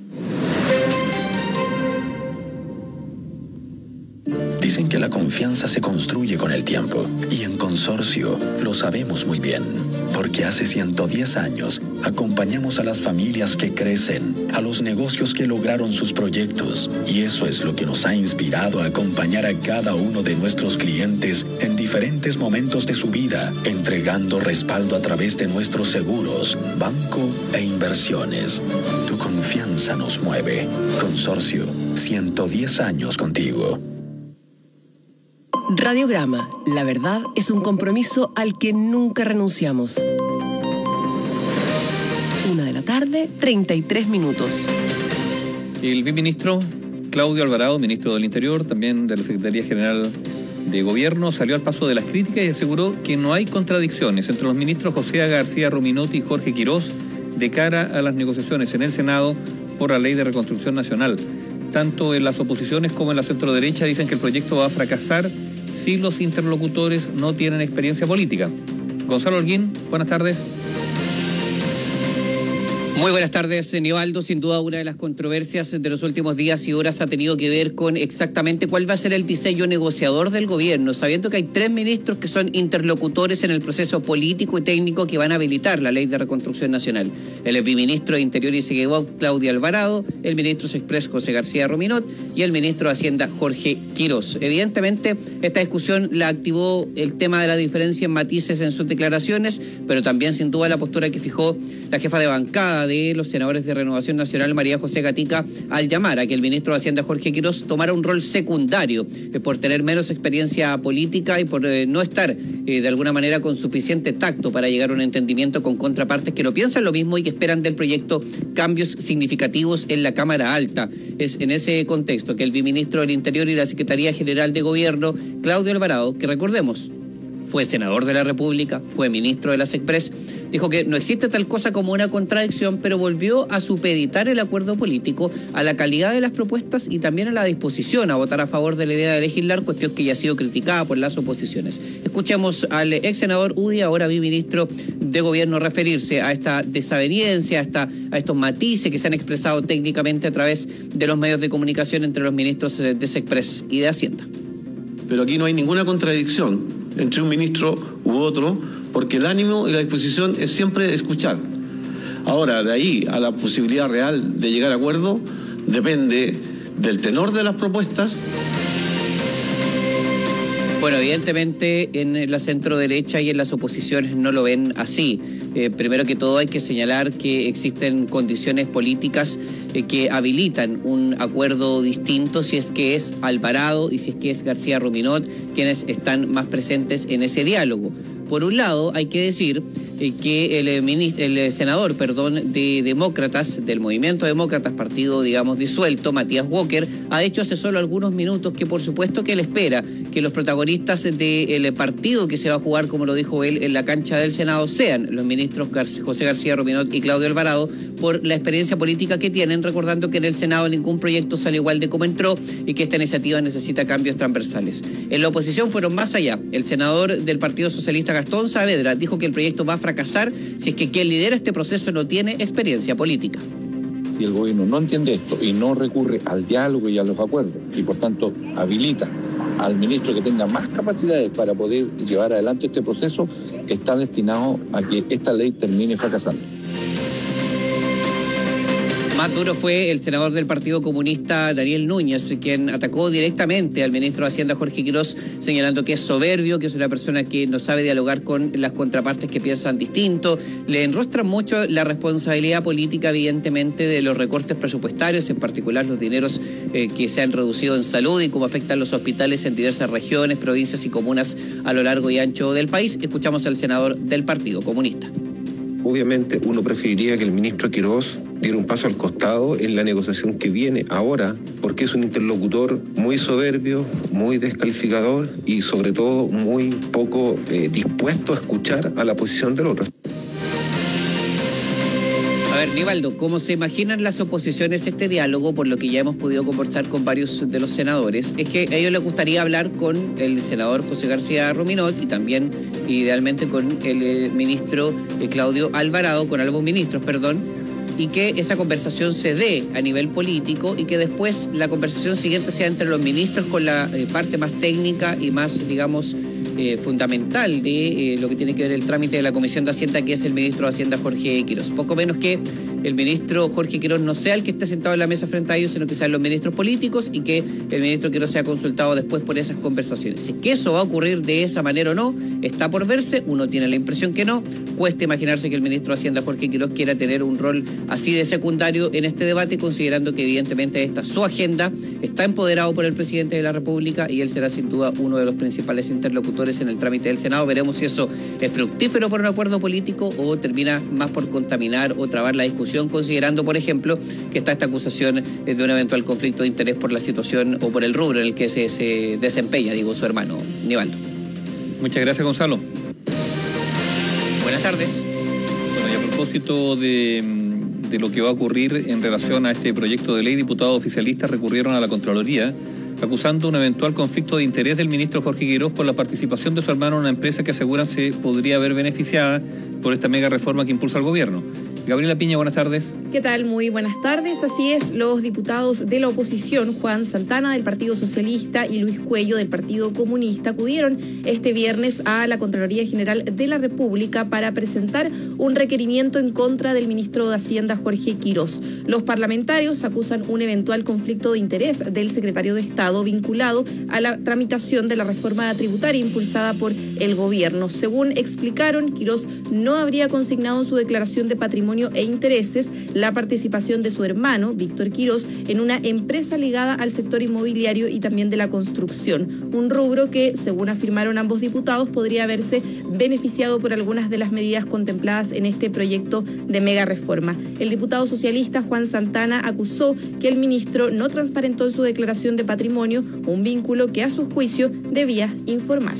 Speaker 18: Dicen que la confianza se construye con el tiempo, y en Consorcio lo sabemos muy bien, porque hace ciento diez años acompañamos a las familias que crecen, a los negocios que lograron sus proyectos, y eso es lo que nos ha inspirado a acompañar a cada uno de nuestros clientes en diferentes momentos de su vida, entregando respaldo a través de nuestros seguros, banco e inversiones. Tu confianza nos mueve. Consorcio, ciento diez años contigo.
Speaker 1: Radiograma, la verdad es un compromiso al que nunca renunciamos. Una de la tarde, treinta y tres minutos.
Speaker 4: El viceministro Claudio Alvarado, ministro del Interior, también de la Secretaría General de Gobierno, salió al paso de las críticas y aseguró que no hay contradicciones entre los ministros José García Ruminotti y Jorge Quirós de cara a las negociaciones en el Senado por la Ley de Reconstrucción Nacional. Tanto en las oposiciones como en la centroderecha dicen que el proyecto va a fracasar si los interlocutores no tienen experiencia política. Gonzalo Holguín, buenas tardes.
Speaker 6: Muy buenas tardes, Nivaldo. Sin duda una de las controversias de los últimos días y horas ha tenido que ver con exactamente cuál va a ser el diseño negociador del gobierno, sabiendo que hay tres ministros que son interlocutores en el proceso político y técnico que van a habilitar la ley de reconstrucción nacional. El viceministro de Interior y Seguridad, Claudio Alvarado, el ministro Sexpress, José García Ruminot, y el ministro de Hacienda, Jorge Quirós. Evidentemente, esta discusión la activó el tema de la diferencia en matices en sus declaraciones, pero también sin duda la postura que fijó la jefa de bancada de los senadores de Renovación Nacional, María José Gatica, al llamar a que el ministro de Hacienda, Jorge Quirós, tomara un rol secundario eh, por tener menos experiencia política y por eh, no estar eh, de alguna manera con suficiente tacto para llegar a un entendimiento con contrapartes que no piensan lo mismo y que esperan del proyecto cambios significativos en la Cámara Alta. Es en ese contexto que el viceministro del Interior y la Secretaría General de Gobierno, Claudio Alvarado, que recordemos, fue senador de la República, fue ministro de la Sexpress, dijo que no existe tal cosa como una contradicción, pero volvió a supeditar el acuerdo político a la calidad de las propuestas y también a la disposición a votar a favor de la idea de legislar, cuestión que ya ha sido criticada por las oposiciones. Escuchemos al ex senador Udi, ahora viceministro de Gobierno, referirse a esta desaveniencia, a, esta, a estos matices que se han expresado técnicamente a través de los medios de comunicación entre los ministros de Sexpress y de Hacienda.
Speaker 7: Pero aquí no hay ninguna contradicción entre un ministro u otro, porque el ánimo y la disposición es siempre escuchar. Ahora, de ahí a la posibilidad real de llegar a acuerdo, depende del tenor de las propuestas.
Speaker 6: Bueno, evidentemente en la centro derecha y en las oposiciones no lo ven así. Eh, primero que todo hay que señalar que existen condiciones políticas eh, que habilitan un acuerdo distinto si es que es Alvarado y si es que es García Ruminot quienes están más presentes en ese diálogo. Por un lado, hay que decir eh, que el, ministro, el senador perdón, de Demócratas, del Movimiento Demócratas, partido, digamos, disuelto, Matías Walker, ha dicho hace solo algunos minutos que por supuesto que él espera que los protagonistas del partido que se va a jugar, como lo dijo él, en la cancha del Senado sean los ministros Gar- José García Ruminot y Claudio Alvarado, por la experiencia política que tienen, recordando que en el Senado ningún proyecto sale igual de como entró y que esta iniciativa necesita cambios transversales. En la oposición fueron más allá. El senador del Partido Socialista, Gastón Saavedra, dijo que el proyecto va a fracasar si es que quien lidera este proceso no tiene experiencia política.
Speaker 8: Si el gobierno no entiende esto y no recurre al diálogo y a los acuerdos, y por tanto habilita al ministro que tenga más capacidades para poder llevar adelante este proceso, está destinado a que esta ley termine fracasando.
Speaker 6: Más duro fue el senador del Partido Comunista, Daniel Núñez, quien atacó directamente al ministro de Hacienda, Jorge Quirós, señalando que es soberbio, que es una persona que no sabe dialogar con las contrapartes que piensan distinto. Le enrostran mucho la responsabilidad política, evidentemente, de los recortes presupuestarios, en particular los dineros eh, que se han reducido en salud y cómo afectan los hospitales en diversas regiones, provincias y comunas a lo largo y ancho del país. Escuchamos al senador del Partido Comunista.
Speaker 9: Obviamente uno preferiría que el ministro Quirós diera un paso al costado en la negociación que viene ahora, porque es un interlocutor muy soberbio, muy descalificador y sobre todo muy poco eh, dispuesto a escuchar a la posición del otro.
Speaker 6: A ver, Nivaldo, ¿cómo se imaginan las oposiciones este diálogo? Por lo que ya hemos podido conversar con varios de los senadores, es que a ellos les gustaría hablar con el senador José García Ruminot y también, idealmente, con el eh, ministro eh, Claudio Alvarado, con ambos ministros, perdón, y que esa conversación se dé a nivel político y que después la conversación siguiente sea entre los ministros con la eh, parte más técnica y más, digamos, Eh, fundamental de eh, lo que tiene que ver el trámite de la Comisión de Hacienda, que es el ministro de Hacienda, Jorge Quirós. Poco menos que el ministro Jorge Quirós no sea el que esté sentado en la mesa frente a ellos, sino que sean los ministros políticos y que el ministro Quirós sea consultado después por esas conversaciones. Si es que eso va a ocurrir de esa manera o no, está por verse. Uno tiene la impresión que no. Cuesta imaginarse que el ministro de Hacienda, Jorge Quirós, quiera tener un rol así de secundario en este debate, considerando que evidentemente esta su agenda está empoderado por el presidente de la República y él será sin duda uno de los principales interlocutores en el trámite del Senado. Veremos si eso es fructífero por un acuerdo político o termina más por contaminar o trabar la discusión, considerando, por ejemplo, que está esta acusación de un eventual conflicto de interés por la situación o por el rubro en el que se, se desempeña, digo, su hermano Nivaldo.
Speaker 4: Muchas gracias, Gonzalo.
Speaker 6: Buenas tardes.
Speaker 4: Bueno, y a propósito de, de lo que va a ocurrir en relación a este proyecto de ley, diputados oficialistas recurrieron a la Contraloría acusando un eventual conflicto de interés del ministro Jorge Quirós por la participación de su hermano en una empresa que aseguran se podría haber beneficiada por esta mega reforma que impulsa el gobierno. Gabriela Piña, buenas tardes.
Speaker 5: ¿Qué tal? Muy buenas tardes. Así es, los diputados de la oposición, Juan Santana del Partido Socialista y Luis Cuello del Partido Comunista, acudieron este viernes a la Contraloría General de la República para presentar un requerimiento en contra del ministro de Hacienda, Jorge Quirós. Los parlamentarios acusan un eventual conflicto de interés del secretario de Estado vinculado a la tramitación de la reforma tributaria impulsada por el gobierno. Según explicaron, Quirós no habría consignado en su declaración de patrimonio e intereses la participación de su hermano, Víctor Quirós, en una empresa ligada al sector inmobiliario y también de la construcción, un rubro que, según afirmaron ambos diputados, podría haberse beneficiado por algunas de las medidas contempladas en este proyecto de mega reforma. El diputado socialista Juan Santana acusó que el ministro no transparentó en su declaración de patrimonio un vínculo que, a su juicio, debía informar.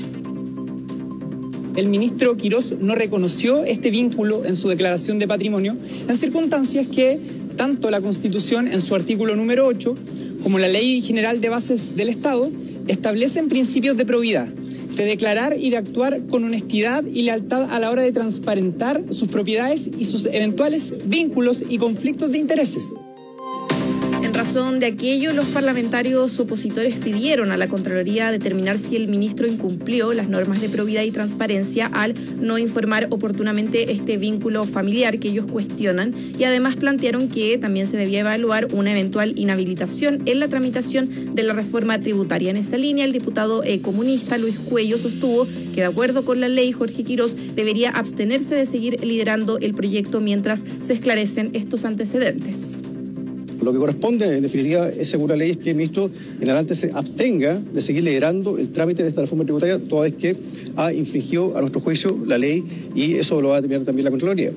Speaker 22: El ministro Quirós no reconoció este vínculo en su declaración de patrimonio en circunstancias que tanto la Constitución en su artículo número ocho como la Ley General de Bases del Estado establecen principios de probidad, de declarar y de actuar con honestidad y lealtad a la hora de transparentar sus propiedades y sus eventuales vínculos y conflictos de intereses.
Speaker 5: En razón de aquello, los parlamentarios opositores pidieron a la Contraloría determinar si el ministro incumplió las normas de probidad y transparencia al no informar oportunamente este vínculo familiar que ellos cuestionan, y además plantearon que también se debía evaluar una eventual inhabilitación en la tramitación de la reforma tributaria. En esa línea, el diputado eh, comunista Luis Cuello sostuvo que, de acuerdo con la ley, Jorge Quirós debería abstenerse de seguir liderando el proyecto mientras se esclarecen estos antecedentes.
Speaker 10: Lo que corresponde, en definitiva, es según la ley, es que el ministro en adelante se abstenga de seguir liderando el trámite de esta reforma tributaria, toda vez que ha infringido, a nuestro juicio, la ley, y eso lo va a determinar también la Contraloría.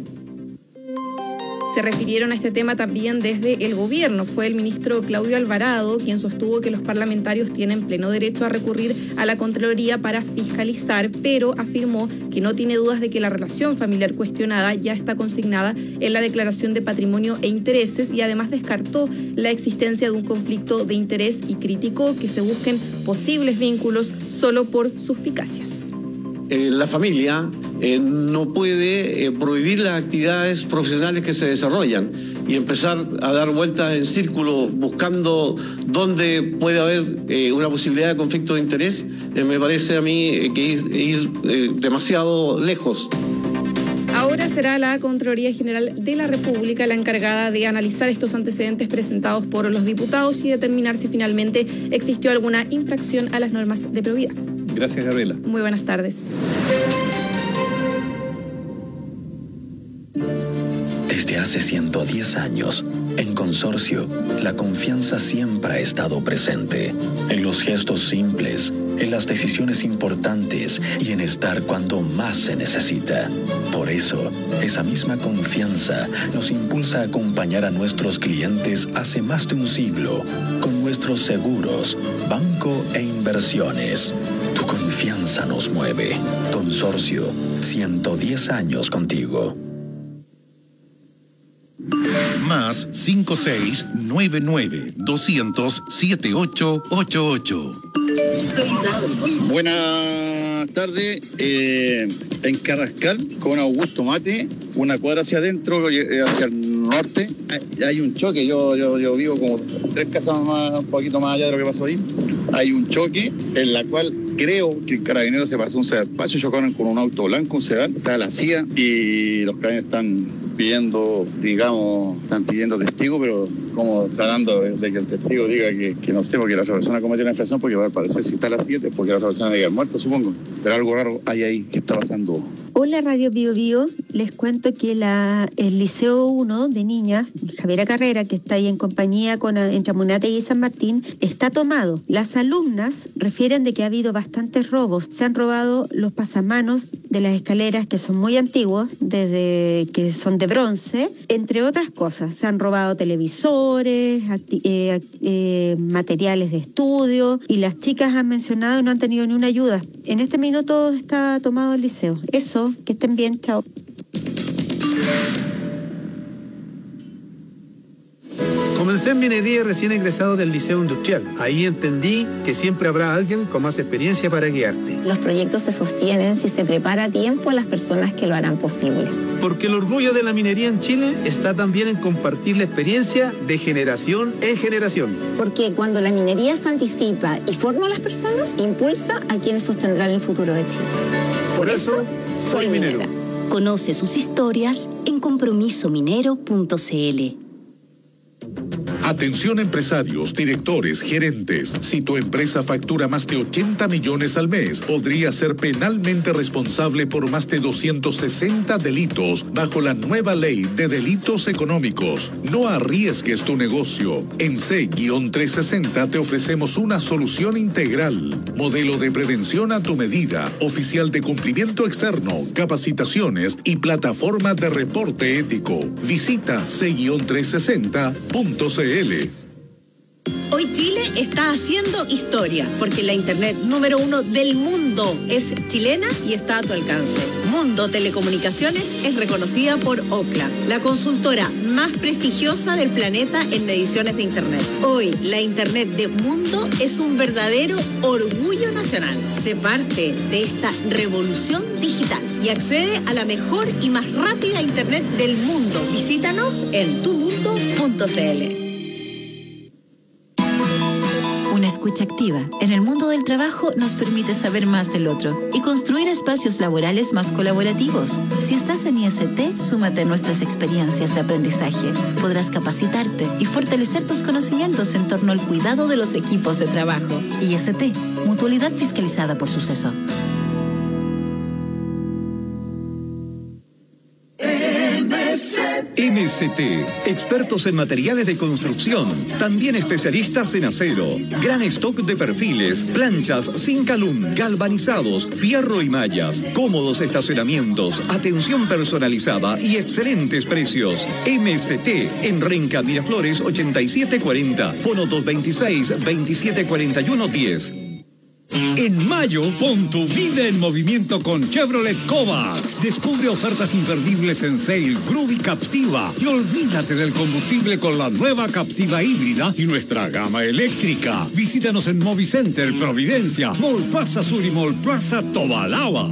Speaker 5: Se refirieron a este tema también desde el gobierno. Fue el ministro Claudio Alvarado quien sostuvo que los parlamentarios tienen pleno derecho a recurrir a la Contraloría para fiscalizar, pero afirmó que no tiene dudas de que la relación familiar cuestionada ya está consignada en la declaración de patrimonio e intereses, y además descartó la existencia de un conflicto de interés y criticó que se busquen posibles vínculos solo por suspicacias.
Speaker 7: Eh, la familia eh, no puede eh, prohibir las actividades profesionales que se desarrollan y empezar a dar vueltas en círculo buscando dónde puede haber eh, una posibilidad de conflicto de interés. Eh, me parece a mí eh, que es ir eh, demasiado lejos.
Speaker 5: Ahora será la Contraloría General de la República la encargada de analizar estos antecedentes presentados por los diputados y determinar si finalmente existió alguna infracción a las normas de probidad.
Speaker 4: Gracias, Gabriela.
Speaker 5: Muy buenas tardes.
Speaker 18: Desde hace ciento diez años, en Consorcio, la confianza siempre ha estado presente. En los gestos simples, en las decisiones importantes y en estar cuando más se necesita. Por eso, esa misma confianza nos impulsa a acompañar a nuestros clientes hace más de un siglo con nuestros seguros, banco e inversiones. Tu confianza nos mueve. Consorcio, ciento diez años contigo.
Speaker 2: Más cinco seis nueve nueve dos cero cero siete ocho ocho ocho.
Speaker 11: Buenas tardes. Eh, en Carrascal, con Augusto Mate, una cuadra hacia adentro, eh, hacia el norte, hay, hay un choque. Yo, yo, yo vivo como tres casas más, un poquito más allá de lo que pasó ahí. Hay un choque en la cual creo que el carabinero se pasó un sedalpacho, chocaron con un auto blanco, un sedal, está la C I A y los carabineros están pidiendo, digamos, están pidiendo testigo, pero como tratando de, de que el testigo diga que, que no sé, porque la otra persona cometió una infracción, porque va a parecer si está a las siete, porque la otra persona debe haber muerto, supongo. Pero algo raro hay ahí que está pasando.
Speaker 12: Hola Radio Bio Bio, les cuento que la, el Liceo uno de niñas, Javiera Carrera, que está ahí en compañía con entre Munate y San Martín, está tomado. Las alumnas refieren de que ha habido bastantes robos. Se han robado los pasamanos de las escaleras, que son muy antiguos, desde que son de bronce, entre otras cosas. Se han robado televisores, acti- eh, eh, materiales de estudio, y las chicas han mencionado y no han tenido ni una ayuda. En este minuto está tomado el liceo. Eso, que estén bien, chao.
Speaker 13: Comencé en minería recién egresado del Liceo Industrial. Ahí entendí que siempre habrá alguien con más experiencia para guiarte.
Speaker 14: Los proyectos se sostienen si se prepara a tiempo a las personas que lo harán posible.
Speaker 13: Porque el orgullo de la minería en Chile está también en compartir la experiencia de generación en generación.
Speaker 14: Porque cuando la minería se anticipa y forma a las personas, impulsa a quienes sostendrán el futuro de Chile. Por, Por eso, eso, soy minera. minera.
Speaker 15: Conoce sus historias en compromiso minero punto c l.
Speaker 2: Atención empresarios, directores, gerentes. Si tu empresa factura más de ochenta millones al mes, podría ser penalmente responsable por más de doscientos sesenta delitos bajo la nueva ley de delitos económicos. No arriesgues tu negocio. En C trescientos sesenta te ofrecemos una solución integral. Modelo de prevención a tu medida, oficial de cumplimiento externo, capacitaciones y plataforma de reporte ético. Visita C trescientos sesenta punto c l.
Speaker 16: Hoy Chile está haciendo historia, porque la internet número uno del mundo es chilena y está a tu alcance. Mundo Telecomunicaciones es reconocida por Ookla, la consultora más prestigiosa del planeta en mediciones de internet. Hoy, la internet de Mundo es un verdadero orgullo nacional. Sé parte de esta revolución digital y accede a la mejor y más rápida internet del mundo. Visítanos en tu mundo punto c l.
Speaker 17: Una escucha activa en el mundo del trabajo nos permite saber más del otro y construir espacios laborales más colaborativos. Si estás en I S T, súmate a nuestras experiencias de aprendizaje. Podrás capacitarte y fortalecer tus conocimientos en torno al cuidado de los equipos de trabajo. I S T, mutualidad fiscalizada por Suceso.
Speaker 26: M S T, expertos en materiales de construcción, también especialistas en acero, gran stock de perfiles, planchas, zinc alum, galvanizados, fierro y mallas, cómodos estacionamientos, atención personalizada y excelentes precios. M S T en Renca Miraflores ochenta y siete cuarenta, fono dos veintiséis, veintisiete cuarenta y uno diez.
Speaker 27: En mayo, pon tu vida en movimiento con Chevrolet Kovacs. Descubre ofertas imperdibles en Sail, Groove y Captiva. Y olvídate del combustible con la nueva Captiva híbrida y nuestra gama eléctrica. Visítanos en Movicenter, Providencia, Mall Plaza Sur y Mall Plaza Tobalaba.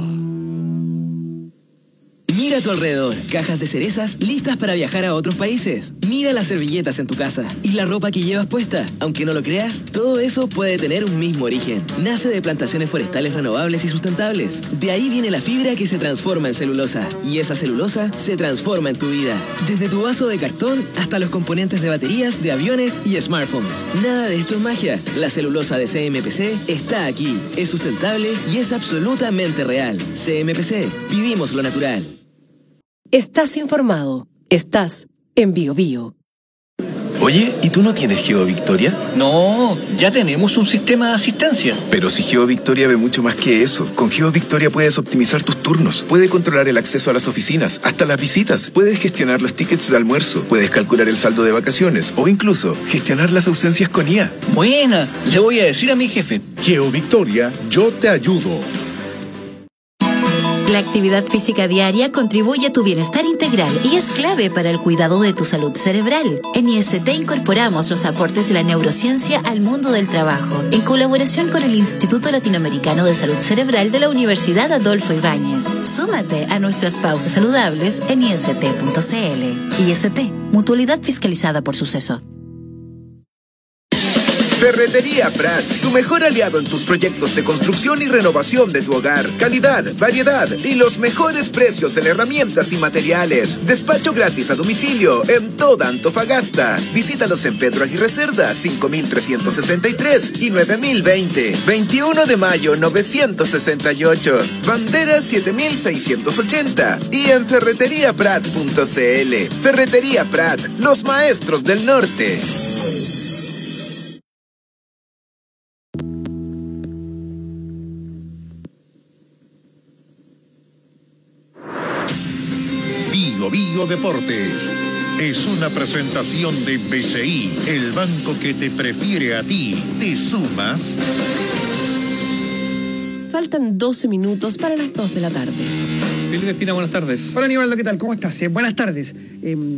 Speaker 28: Mira a tu alrededor, cajas de cerezas listas para viajar a otros países. Mira las servilletas en tu casa y la ropa que llevas puesta. Aunque no lo creas, todo eso puede tener un mismo origen. Nace de plantaciones forestales renovables y sustentables. De ahí viene la fibra que se transforma en celulosa. Y esa celulosa se transforma en tu vida. Desde tu vaso de cartón hasta los componentes de baterías, de aviones y smartphones. Nada de esto es magia. La celulosa de C M P C está aquí. Es sustentable y es absolutamente real. C M P C. Vivimos lo natural.
Speaker 1: Estás informado. Estás en Bio Bio.
Speaker 29: Oye, ¿y tú no tienes GeoVictoria?
Speaker 30: No, ya tenemos un sistema de asistencia.
Speaker 29: Pero si GeoVictoria ve mucho más que eso. Con GeoVictoria puedes optimizar tus turnos, puedes controlar el acceso a las oficinas, hasta las visitas, puedes gestionar los tickets de almuerzo, puedes calcular el saldo de vacaciones o incluso gestionar las ausencias con I A.
Speaker 30: Buena, le voy a decir a mi jefe.
Speaker 2: GeoVictoria, yo te ayudo.
Speaker 15: La actividad física diaria contribuye a tu bienestar integral y es clave para el cuidado de tu salud cerebral. En I S T incorporamos los aportes de la neurociencia al mundo del trabajo, en colaboración con el Instituto Latinoamericano de Salud Cerebral de la Universidad Adolfo Ibáñez. Súmate a nuestras pausas saludables en I S T punto c l. I S T, mutualidad fiscalizada por Suceso.
Speaker 31: Ferretería Prat, tu mejor aliado en tus proyectos de construcción y renovación de tu hogar. Calidad, variedad y los mejores precios en herramientas y materiales. Despacho gratis a domicilio en toda Antofagasta. Visítalos en Pedro Aguirre Cerda, cinco mil trescientos sesenta y tres y nueve mil veinte. veintiuno de mayo, novecientos sesenta y ocho. Bandera siete mil seiscientos ochenta. Y en ferretería prat punto c l. Ferretería Prat, los maestros del norte.
Speaker 2: Bio Bio Deportes es una presentación de B C I, el banco que te prefiere a ti. ¿Te sumas?
Speaker 1: Faltan doce minutos para las dos de la tarde.
Speaker 4: Felipe Espina, buenas tardes.
Speaker 32: Hola, Nivaldo, ¿qué tal? ¿Cómo estás? Eh, buenas tardes. Eh,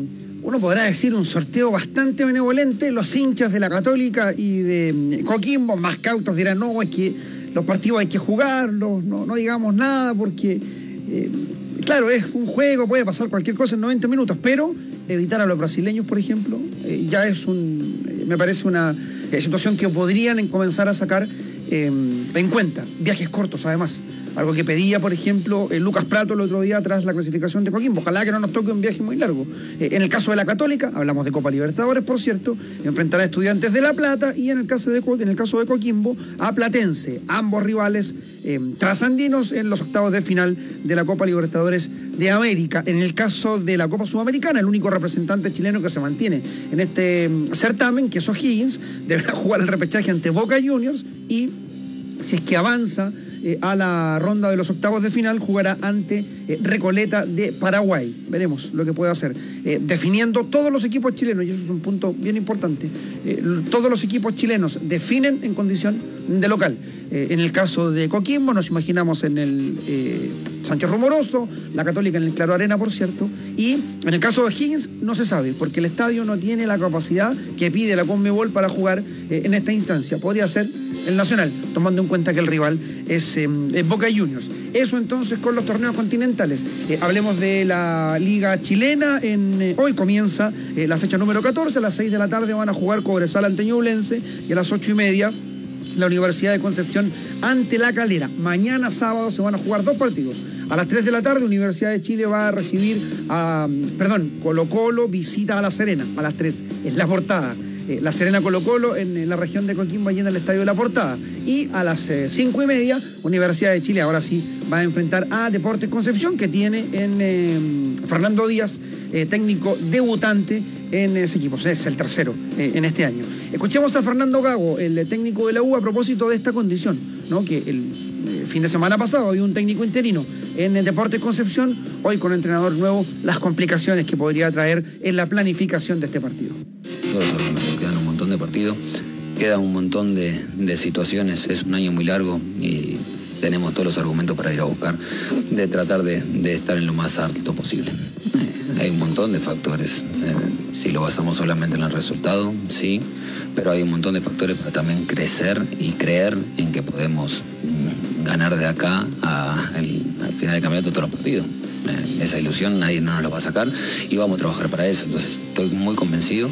Speaker 3: uno podrá decir un sorteo bastante benevolente. Los hinchas de la Católica y de Coquimbo, más cautos, dirán, no, es que los partidos hay que jugarlos, no, no digamos nada, porque, eh, claro, es un juego, puede pasar cualquier cosa en noventa minutos, pero evitar a los brasileños, por ejemplo, eh, ya es un, eh, me parece una eh, situación que podrían comenzar a sacar eh, en cuenta. Viajes cortos, además. Algo que pedía, por ejemplo, eh, Lucas Prato el otro día tras la clasificación de Coquimbo. Ojalá que no nos toque un viaje muy largo. Eh, en el caso de la Católica, hablamos de Copa Libertadores, por cierto, enfrentará a Estudiantes de La Plata, y en el caso de, en el caso de Coquimbo, a Platense. Ambos rivales eh, trasandinos en los octavos de final de la Copa Libertadores de América. En el caso de la Copa Sudamericana, el único representante chileno que se mantiene en este certamen, que es O'Higgins, deberá jugar el repechaje ante Boca Juniors, y si es que avanza eh, a la ronda de los octavos de final, jugará ante eh, Recoleta de Paraguay. Veremos lo que puede hacer. Eh, definiendo todos los equipos chilenos, y eso es un punto bien importante, eh, todos los equipos chilenos definen en condición de local. Eh, en el caso de Coquimbo, nos imaginamos en el eh, Sánchez Rumoroso, la Católica en el Claro Arena, por cierto, y en el caso de Higgins no se sabe, porque el estadio no tiene la capacidad que pide la Conmebol para jugar eh, en esta instancia. Podría ser el Nacional, tomando en cuenta que el rival es, eh, es Boca Juniors. Eso entonces con los torneos continentales. Eh, hablemos de la Liga Chilena. En, eh, hoy comienza eh, la fecha número catorce, a las seis de la tarde van a jugar Cobresal ante Ñublense, y a las ocho y media la Universidad de Concepción ante La Calera. Mañana sábado se van a jugar dos partidos. A las tres de la tarde, Universidad de Chile va a recibir a, perdón, Colo Colo visita a La Serena, a las tres, es La Portada. Eh, La Serena Colo Colo en, en la región de Coquimbo, allí en el Estadio de La Portada. Y a las eh, cinco y media, Universidad de Chile, ahora sí, va a enfrentar a Deportes Concepción, que tiene en eh, Fernando Díaz, eh, técnico debutante en ese equipo, es el tercero eh, en este año. Escuchemos a Fernando Gago, el técnico de la U, a propósito de esta condición, ¿no? Que el eh, fin de semana pasado había un técnico interino en el Deportes Concepción, hoy con entrenador nuevo, las complicaciones que podría traer en la planificación de este partido.
Speaker 6: Todos los argumentos, quedan un montón de partidos, quedan un montón de, de situaciones, es un año muy largo y tenemos todos los argumentos para ir a buscar, de tratar de, de estar en lo más alto posible. Eh, hay un montón de factores, eh, si lo basamos solamente en el resultado, sí, pero hay un montón de factores para también crecer y creer en que podemos ganar de acá a el, al final del campeonato todos los partidos. Eh, esa ilusión nadie no nos la va a sacar y vamos a trabajar para eso, entonces estoy muy convencido.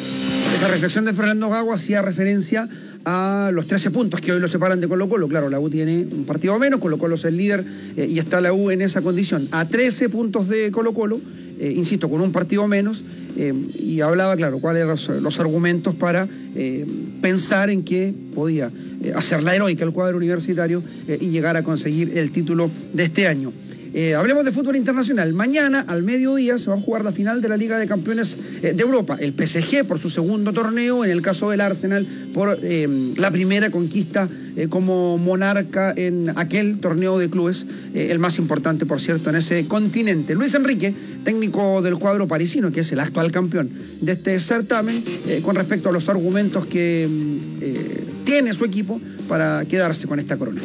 Speaker 3: Esa reflexión de Fernando Gago hacía referencia a los trece puntos que hoy lo separan de Colo Colo. Claro, la U tiene un partido menos, Colo Colo es el líder eh, y está la U en esa condición. A trece puntos de Colo Colo, eh, insisto, con un partido menos, eh, y hablaba, claro, cuáles eran los, los argumentos para eh, pensar en que podía eh, hacer la heroica el cuadro universitario eh, y llegar a conseguir el título de este año. Eh, hablemos de fútbol internacional. Mañana, al mediodía, se va a jugar la final de la Liga de Campeones eh, de Europa. El P S G por su segundo torneo, en el caso del Arsenal por eh, la primera conquista eh, como monarca en aquel torneo de clubes, eh, el más importante, por cierto, en ese continente. Luis Enrique, técnico del cuadro parisino, que es el actual campeón de este certamen, eh, con respecto a los argumentos que eh, tiene su equipo para quedarse con esta corona.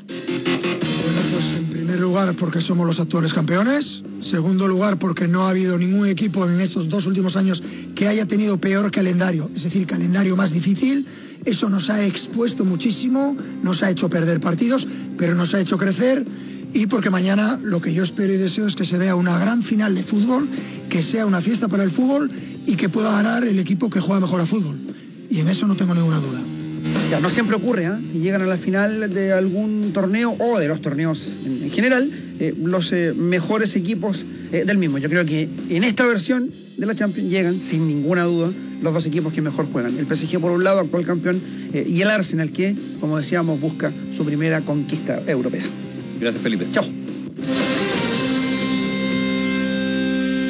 Speaker 8: En primer lugar, porque somos los actuales campeones. Segundo lugar, porque no ha habido ningún equipo en estos dos últimos años que haya tenido peor calendario, es decir, calendario más difícil. Eso nos ha expuesto muchísimo, nos ha hecho perder partidos, pero nos ha hecho crecer. Y porque mañana lo que yo espero y deseo es que se vea una gran final de fútbol, que sea una fiesta para el fútbol y que pueda ganar el equipo que juega mejor a fútbol. Y en eso no tengo ninguna duda.
Speaker 3: Ya, no siempre ocurre, ¿eh? que llegan a la final de algún torneo o de los torneos en, en general eh, los eh, mejores equipos eh, del mismo. Yo creo que en esta versión de la Champions llegan sin ninguna duda los dos equipos que mejor juegan. El P S G por un lado, actual campeón, eh, y el Arsenal que, como decíamos, busca su primera conquista europea.
Speaker 4: Gracias, Felipe.
Speaker 3: Chao.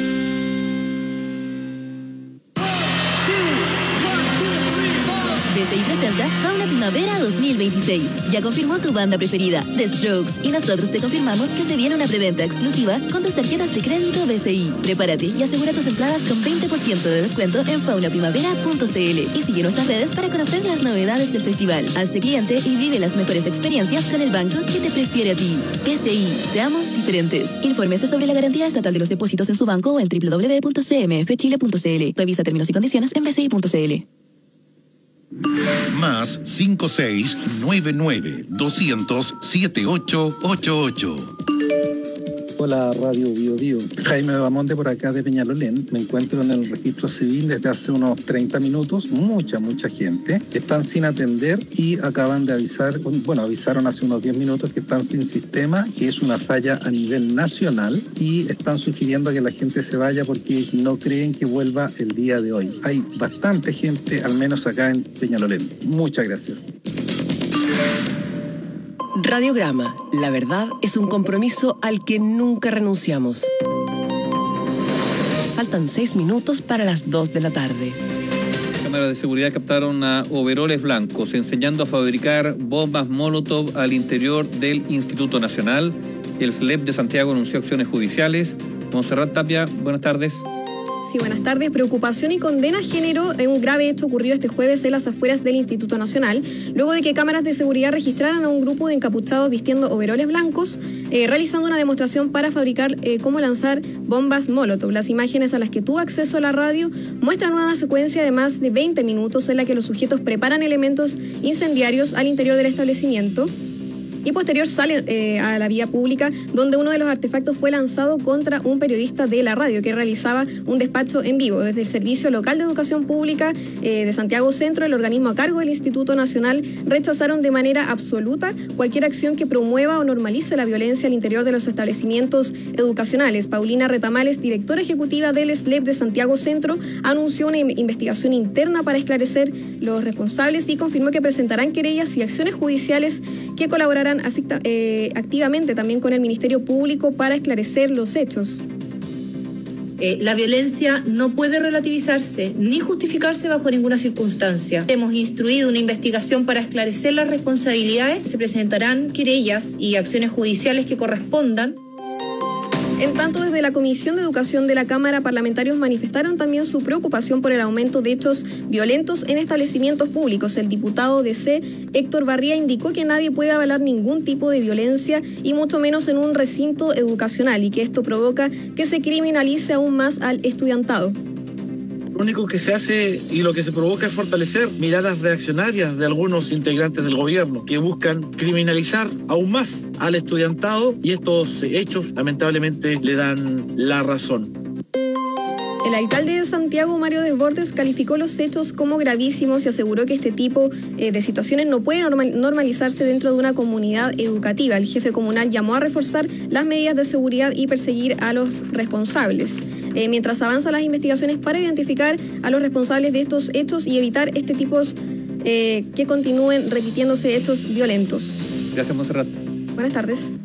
Speaker 1: Desde
Speaker 5: B C I presenta Fauna Primavera dos mil veintiséis. Ya confirmó tu banda preferida, The Strokes, y nosotros te confirmamos que se viene una preventa exclusiva con tus tarjetas de crédito B C I. Prepárate y asegura tus entradas con veinte por ciento de descuento en fauna primavera punto c l y sigue nuestras redes para conocer las novedades del festival. Hazte cliente y vive las mejores experiencias con el banco que te prefiere a ti. B C I, seamos diferentes. Infórmese sobre la garantía estatal de los depósitos en su banco o en w w w punto c m f chile punto c l. Revisa términos y condiciones en b c i punto c l.
Speaker 2: Más cinco seis nueve nueve doscientos siete ocho ocho ocho.
Speaker 7: Hola, Radio Bio Bio. Jaime Bamonte por acá de Peñalolén. Me encuentro en el registro civil desde hace unos treinta minutos. Mucha, mucha gente. Están sin atender y acaban de avisar, bueno, avisaron hace unos diez minutos que están sin sistema, que es una falla a nivel nacional y están sugiriendo que la gente se vaya porque no creen que vuelva el día de hoy. Hay bastante gente, al menos acá en Peñalolén. Muchas gracias.
Speaker 1: Radiograma, la verdad es un compromiso al que nunca renunciamos. Faltan seis minutos para las dos de la tarde.
Speaker 4: Cámaras de seguridad captaron a overoles blancos enseñando a fabricar bombas Molotov al interior del Instituto Nacional. El S L E P de Santiago anunció acciones judiciales. Monserrat Tapia, buenas tardes.
Speaker 9: Sí, buenas tardes. Preocupación y condena generó un grave hecho ocurrido este jueves en las afueras del Instituto Nacional, luego de que cámaras de seguridad registraran a un grupo de encapuchados vistiendo overoles blancos, eh, realizando una demostración para fabricar eh, cómo lanzar bombas Molotov. Las imágenes a las que tuvo acceso a la radio muestran una secuencia de más de veinte minutos en la que los sujetos preparan elementos incendiarios al interior del establecimiento. Y posterior salen eh, a la vía pública, donde uno de los artefactos fue lanzado contra un periodista de la radio que realizaba un despacho en vivo. Desde el Servicio Local de Educación Pública eh, de Santiago Centro, el organismo a cargo del Instituto Nacional, rechazaron de manera absoluta cualquier acción que promueva o normalice la violencia al interior de los establecimientos educacionales. Paulina Retamales, directora ejecutiva del S L E P de Santiago Centro, anunció una investigación interna para esclarecer los responsables y confirmó que presentarán querellas y acciones judiciales que colaborarán Afecta, eh, activamente también con el Ministerio Público para esclarecer los hechos.
Speaker 10: Eh, la violencia no puede relativizarse ni justificarse bajo ninguna circunstancia. Hemos instruido una investigación para esclarecer las responsabilidades. Se presentarán querellas y acciones judiciales que correspondan.
Speaker 9: En tanto, desde la Comisión de Educación de la Cámara, parlamentarios manifestaron también su preocupación por el aumento de hechos violentos en establecimientos públicos. El diputado de C, Héctor Barría, indicó que nadie puede avalar ningún tipo de violencia y mucho menos en un recinto educacional y que esto provoca que se criminalice aún más al estudiantado.
Speaker 19: Lo único que se hace y lo que se provoca es fortalecer miradas reaccionarias de algunos integrantes del gobierno que buscan criminalizar aún más al estudiantado y estos hechos lamentablemente le dan la razón.
Speaker 9: El alcalde de Santiago, Mario Desbordes, calificó los hechos como gravísimos y aseguró que este tipo eh, de situaciones no puede normal, normalizarse dentro de una comunidad educativa. El jefe comunal llamó a reforzar las medidas de seguridad y perseguir a los responsables. Eh, mientras avanzan las investigaciones para identificar a los responsables de estos hechos y evitar este tipo eh, que continúen repitiéndose hechos violentos.
Speaker 4: Gracias, Monserrat.
Speaker 9: Buenas tardes.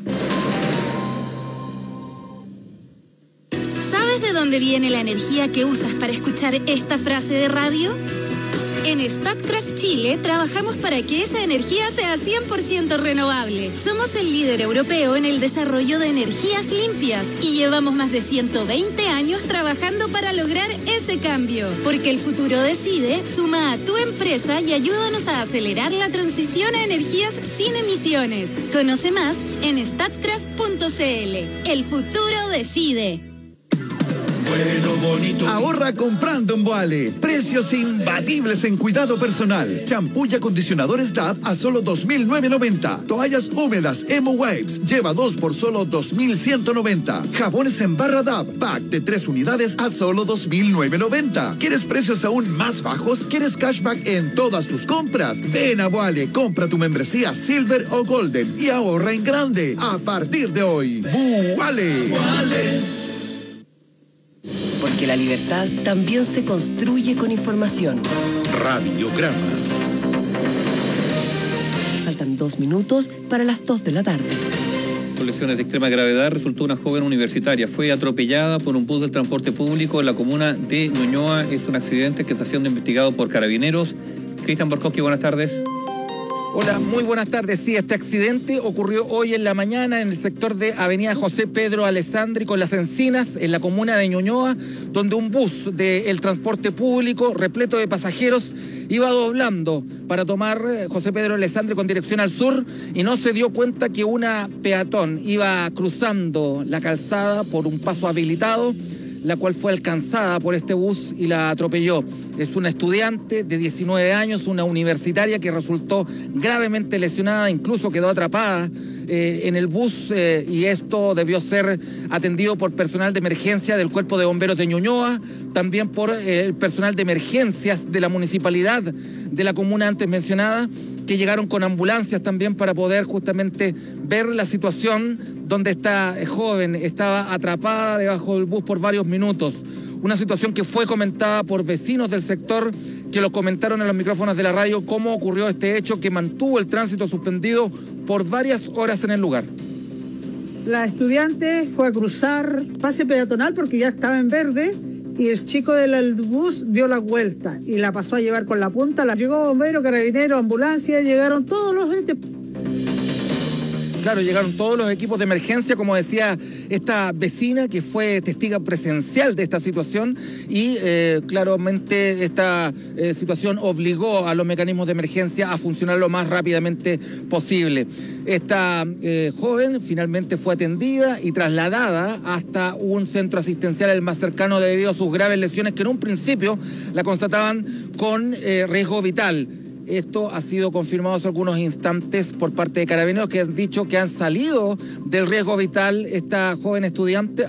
Speaker 20: ¿De dónde viene la energía que usas para escuchar esta frase de radio? En Statkraft Chile trabajamos para que esa energía sea cien por ciento renovable. Somos el líder europeo en el desarrollo de energías limpias y llevamos más de ciento veinte años trabajando para lograr ese cambio. Porque el futuro decide, suma a tu empresa y ayúdanos a acelerar la transición a energías sin emisiones. Conoce más en statkraft punto c l. El futuro decide.
Speaker 21: Bueno, bonito. Ahorra comprando en Boale. Precios imbatibles en cuidado personal. Champú y acondicionadores D A V a solo dos mil novecientos noventa. Toallas húmedas Emo Wipes. Lleva dos por solo dos mil ciento noventa. Jabones en barra D A V. Pack de tres unidades a solo dos mil novecientos noventa. ¿Quieres precios aún más bajos? ¿Quieres cashback en todas tus compras? Ven a Boale. Compra tu membresía Silver o Golden y ahorra en grande. A partir de hoy. Boale. Boale.
Speaker 1: Porque la libertad también se construye con información.
Speaker 2: Radiograma.
Speaker 1: Faltan dos minutos para las dos de la tarde.
Speaker 4: Con lesiones de extrema gravedad resultó una joven universitaria. Fue atropellada por un bus del transporte público en la comuna de Ñuñoa. Es un accidente que está siendo investigado por Carabineros. Cristian Borkowski, buenas tardes.
Speaker 11: Hola, muy buenas tardes. Sí, este accidente ocurrió hoy en la mañana en el sector de Avenida José Pedro Alessandri con Las Encinas, en la comuna de Ñuñoa, donde un bus del transporte público repleto de pasajeros iba doblando para tomar José Pedro Alessandri con dirección al sur y no se dio cuenta que una peatón iba cruzando la calzada por un paso habilitado, la cual fue alcanzada por este bus y la atropelló. Es una estudiante de diecinueve años, una universitaria que resultó gravemente lesionada, incluso quedó atrapada eh, en el bus eh, y esto debió ser atendido por personal de emergencia del Cuerpo de Bomberos de Ñuñoa, también por eh, el personal de emergencias de la municipalidad de la comuna antes mencionada, que llegaron con ambulancias también para poder justamente ver la situación donde esta joven estaba atrapada debajo del bus por varios minutos. Una situación que fue comentada por vecinos del sector que lo comentaron en los micrófonos de la radio cómo ocurrió este hecho que mantuvo el tránsito suspendido por varias horas en el lugar.
Speaker 12: La estudiante fue a cruzar pase peatonal porque ya estaba en verde y el chico del bus dio la vuelta y la pasó a llevar con la punta. La llegó bombero, carabinero, ambulancia, llegaron todos los entes.
Speaker 11: Claro, llegaron todos los equipos de emergencia, como decía esta vecina que fue testiga presencial de esta situación y eh, claramente esta eh, situación obligó a los mecanismos de emergencia a funcionar lo más rápidamente posible. Esta eh, joven finalmente fue atendida y trasladada hasta un centro asistencial el más cercano debido a sus graves lesiones que en un principio la constataban con eh, riesgo vital. Esto ha sido confirmado hace algunos instantes por parte de Carabineros que han dicho que han salido del riesgo vital esta joven estudiante.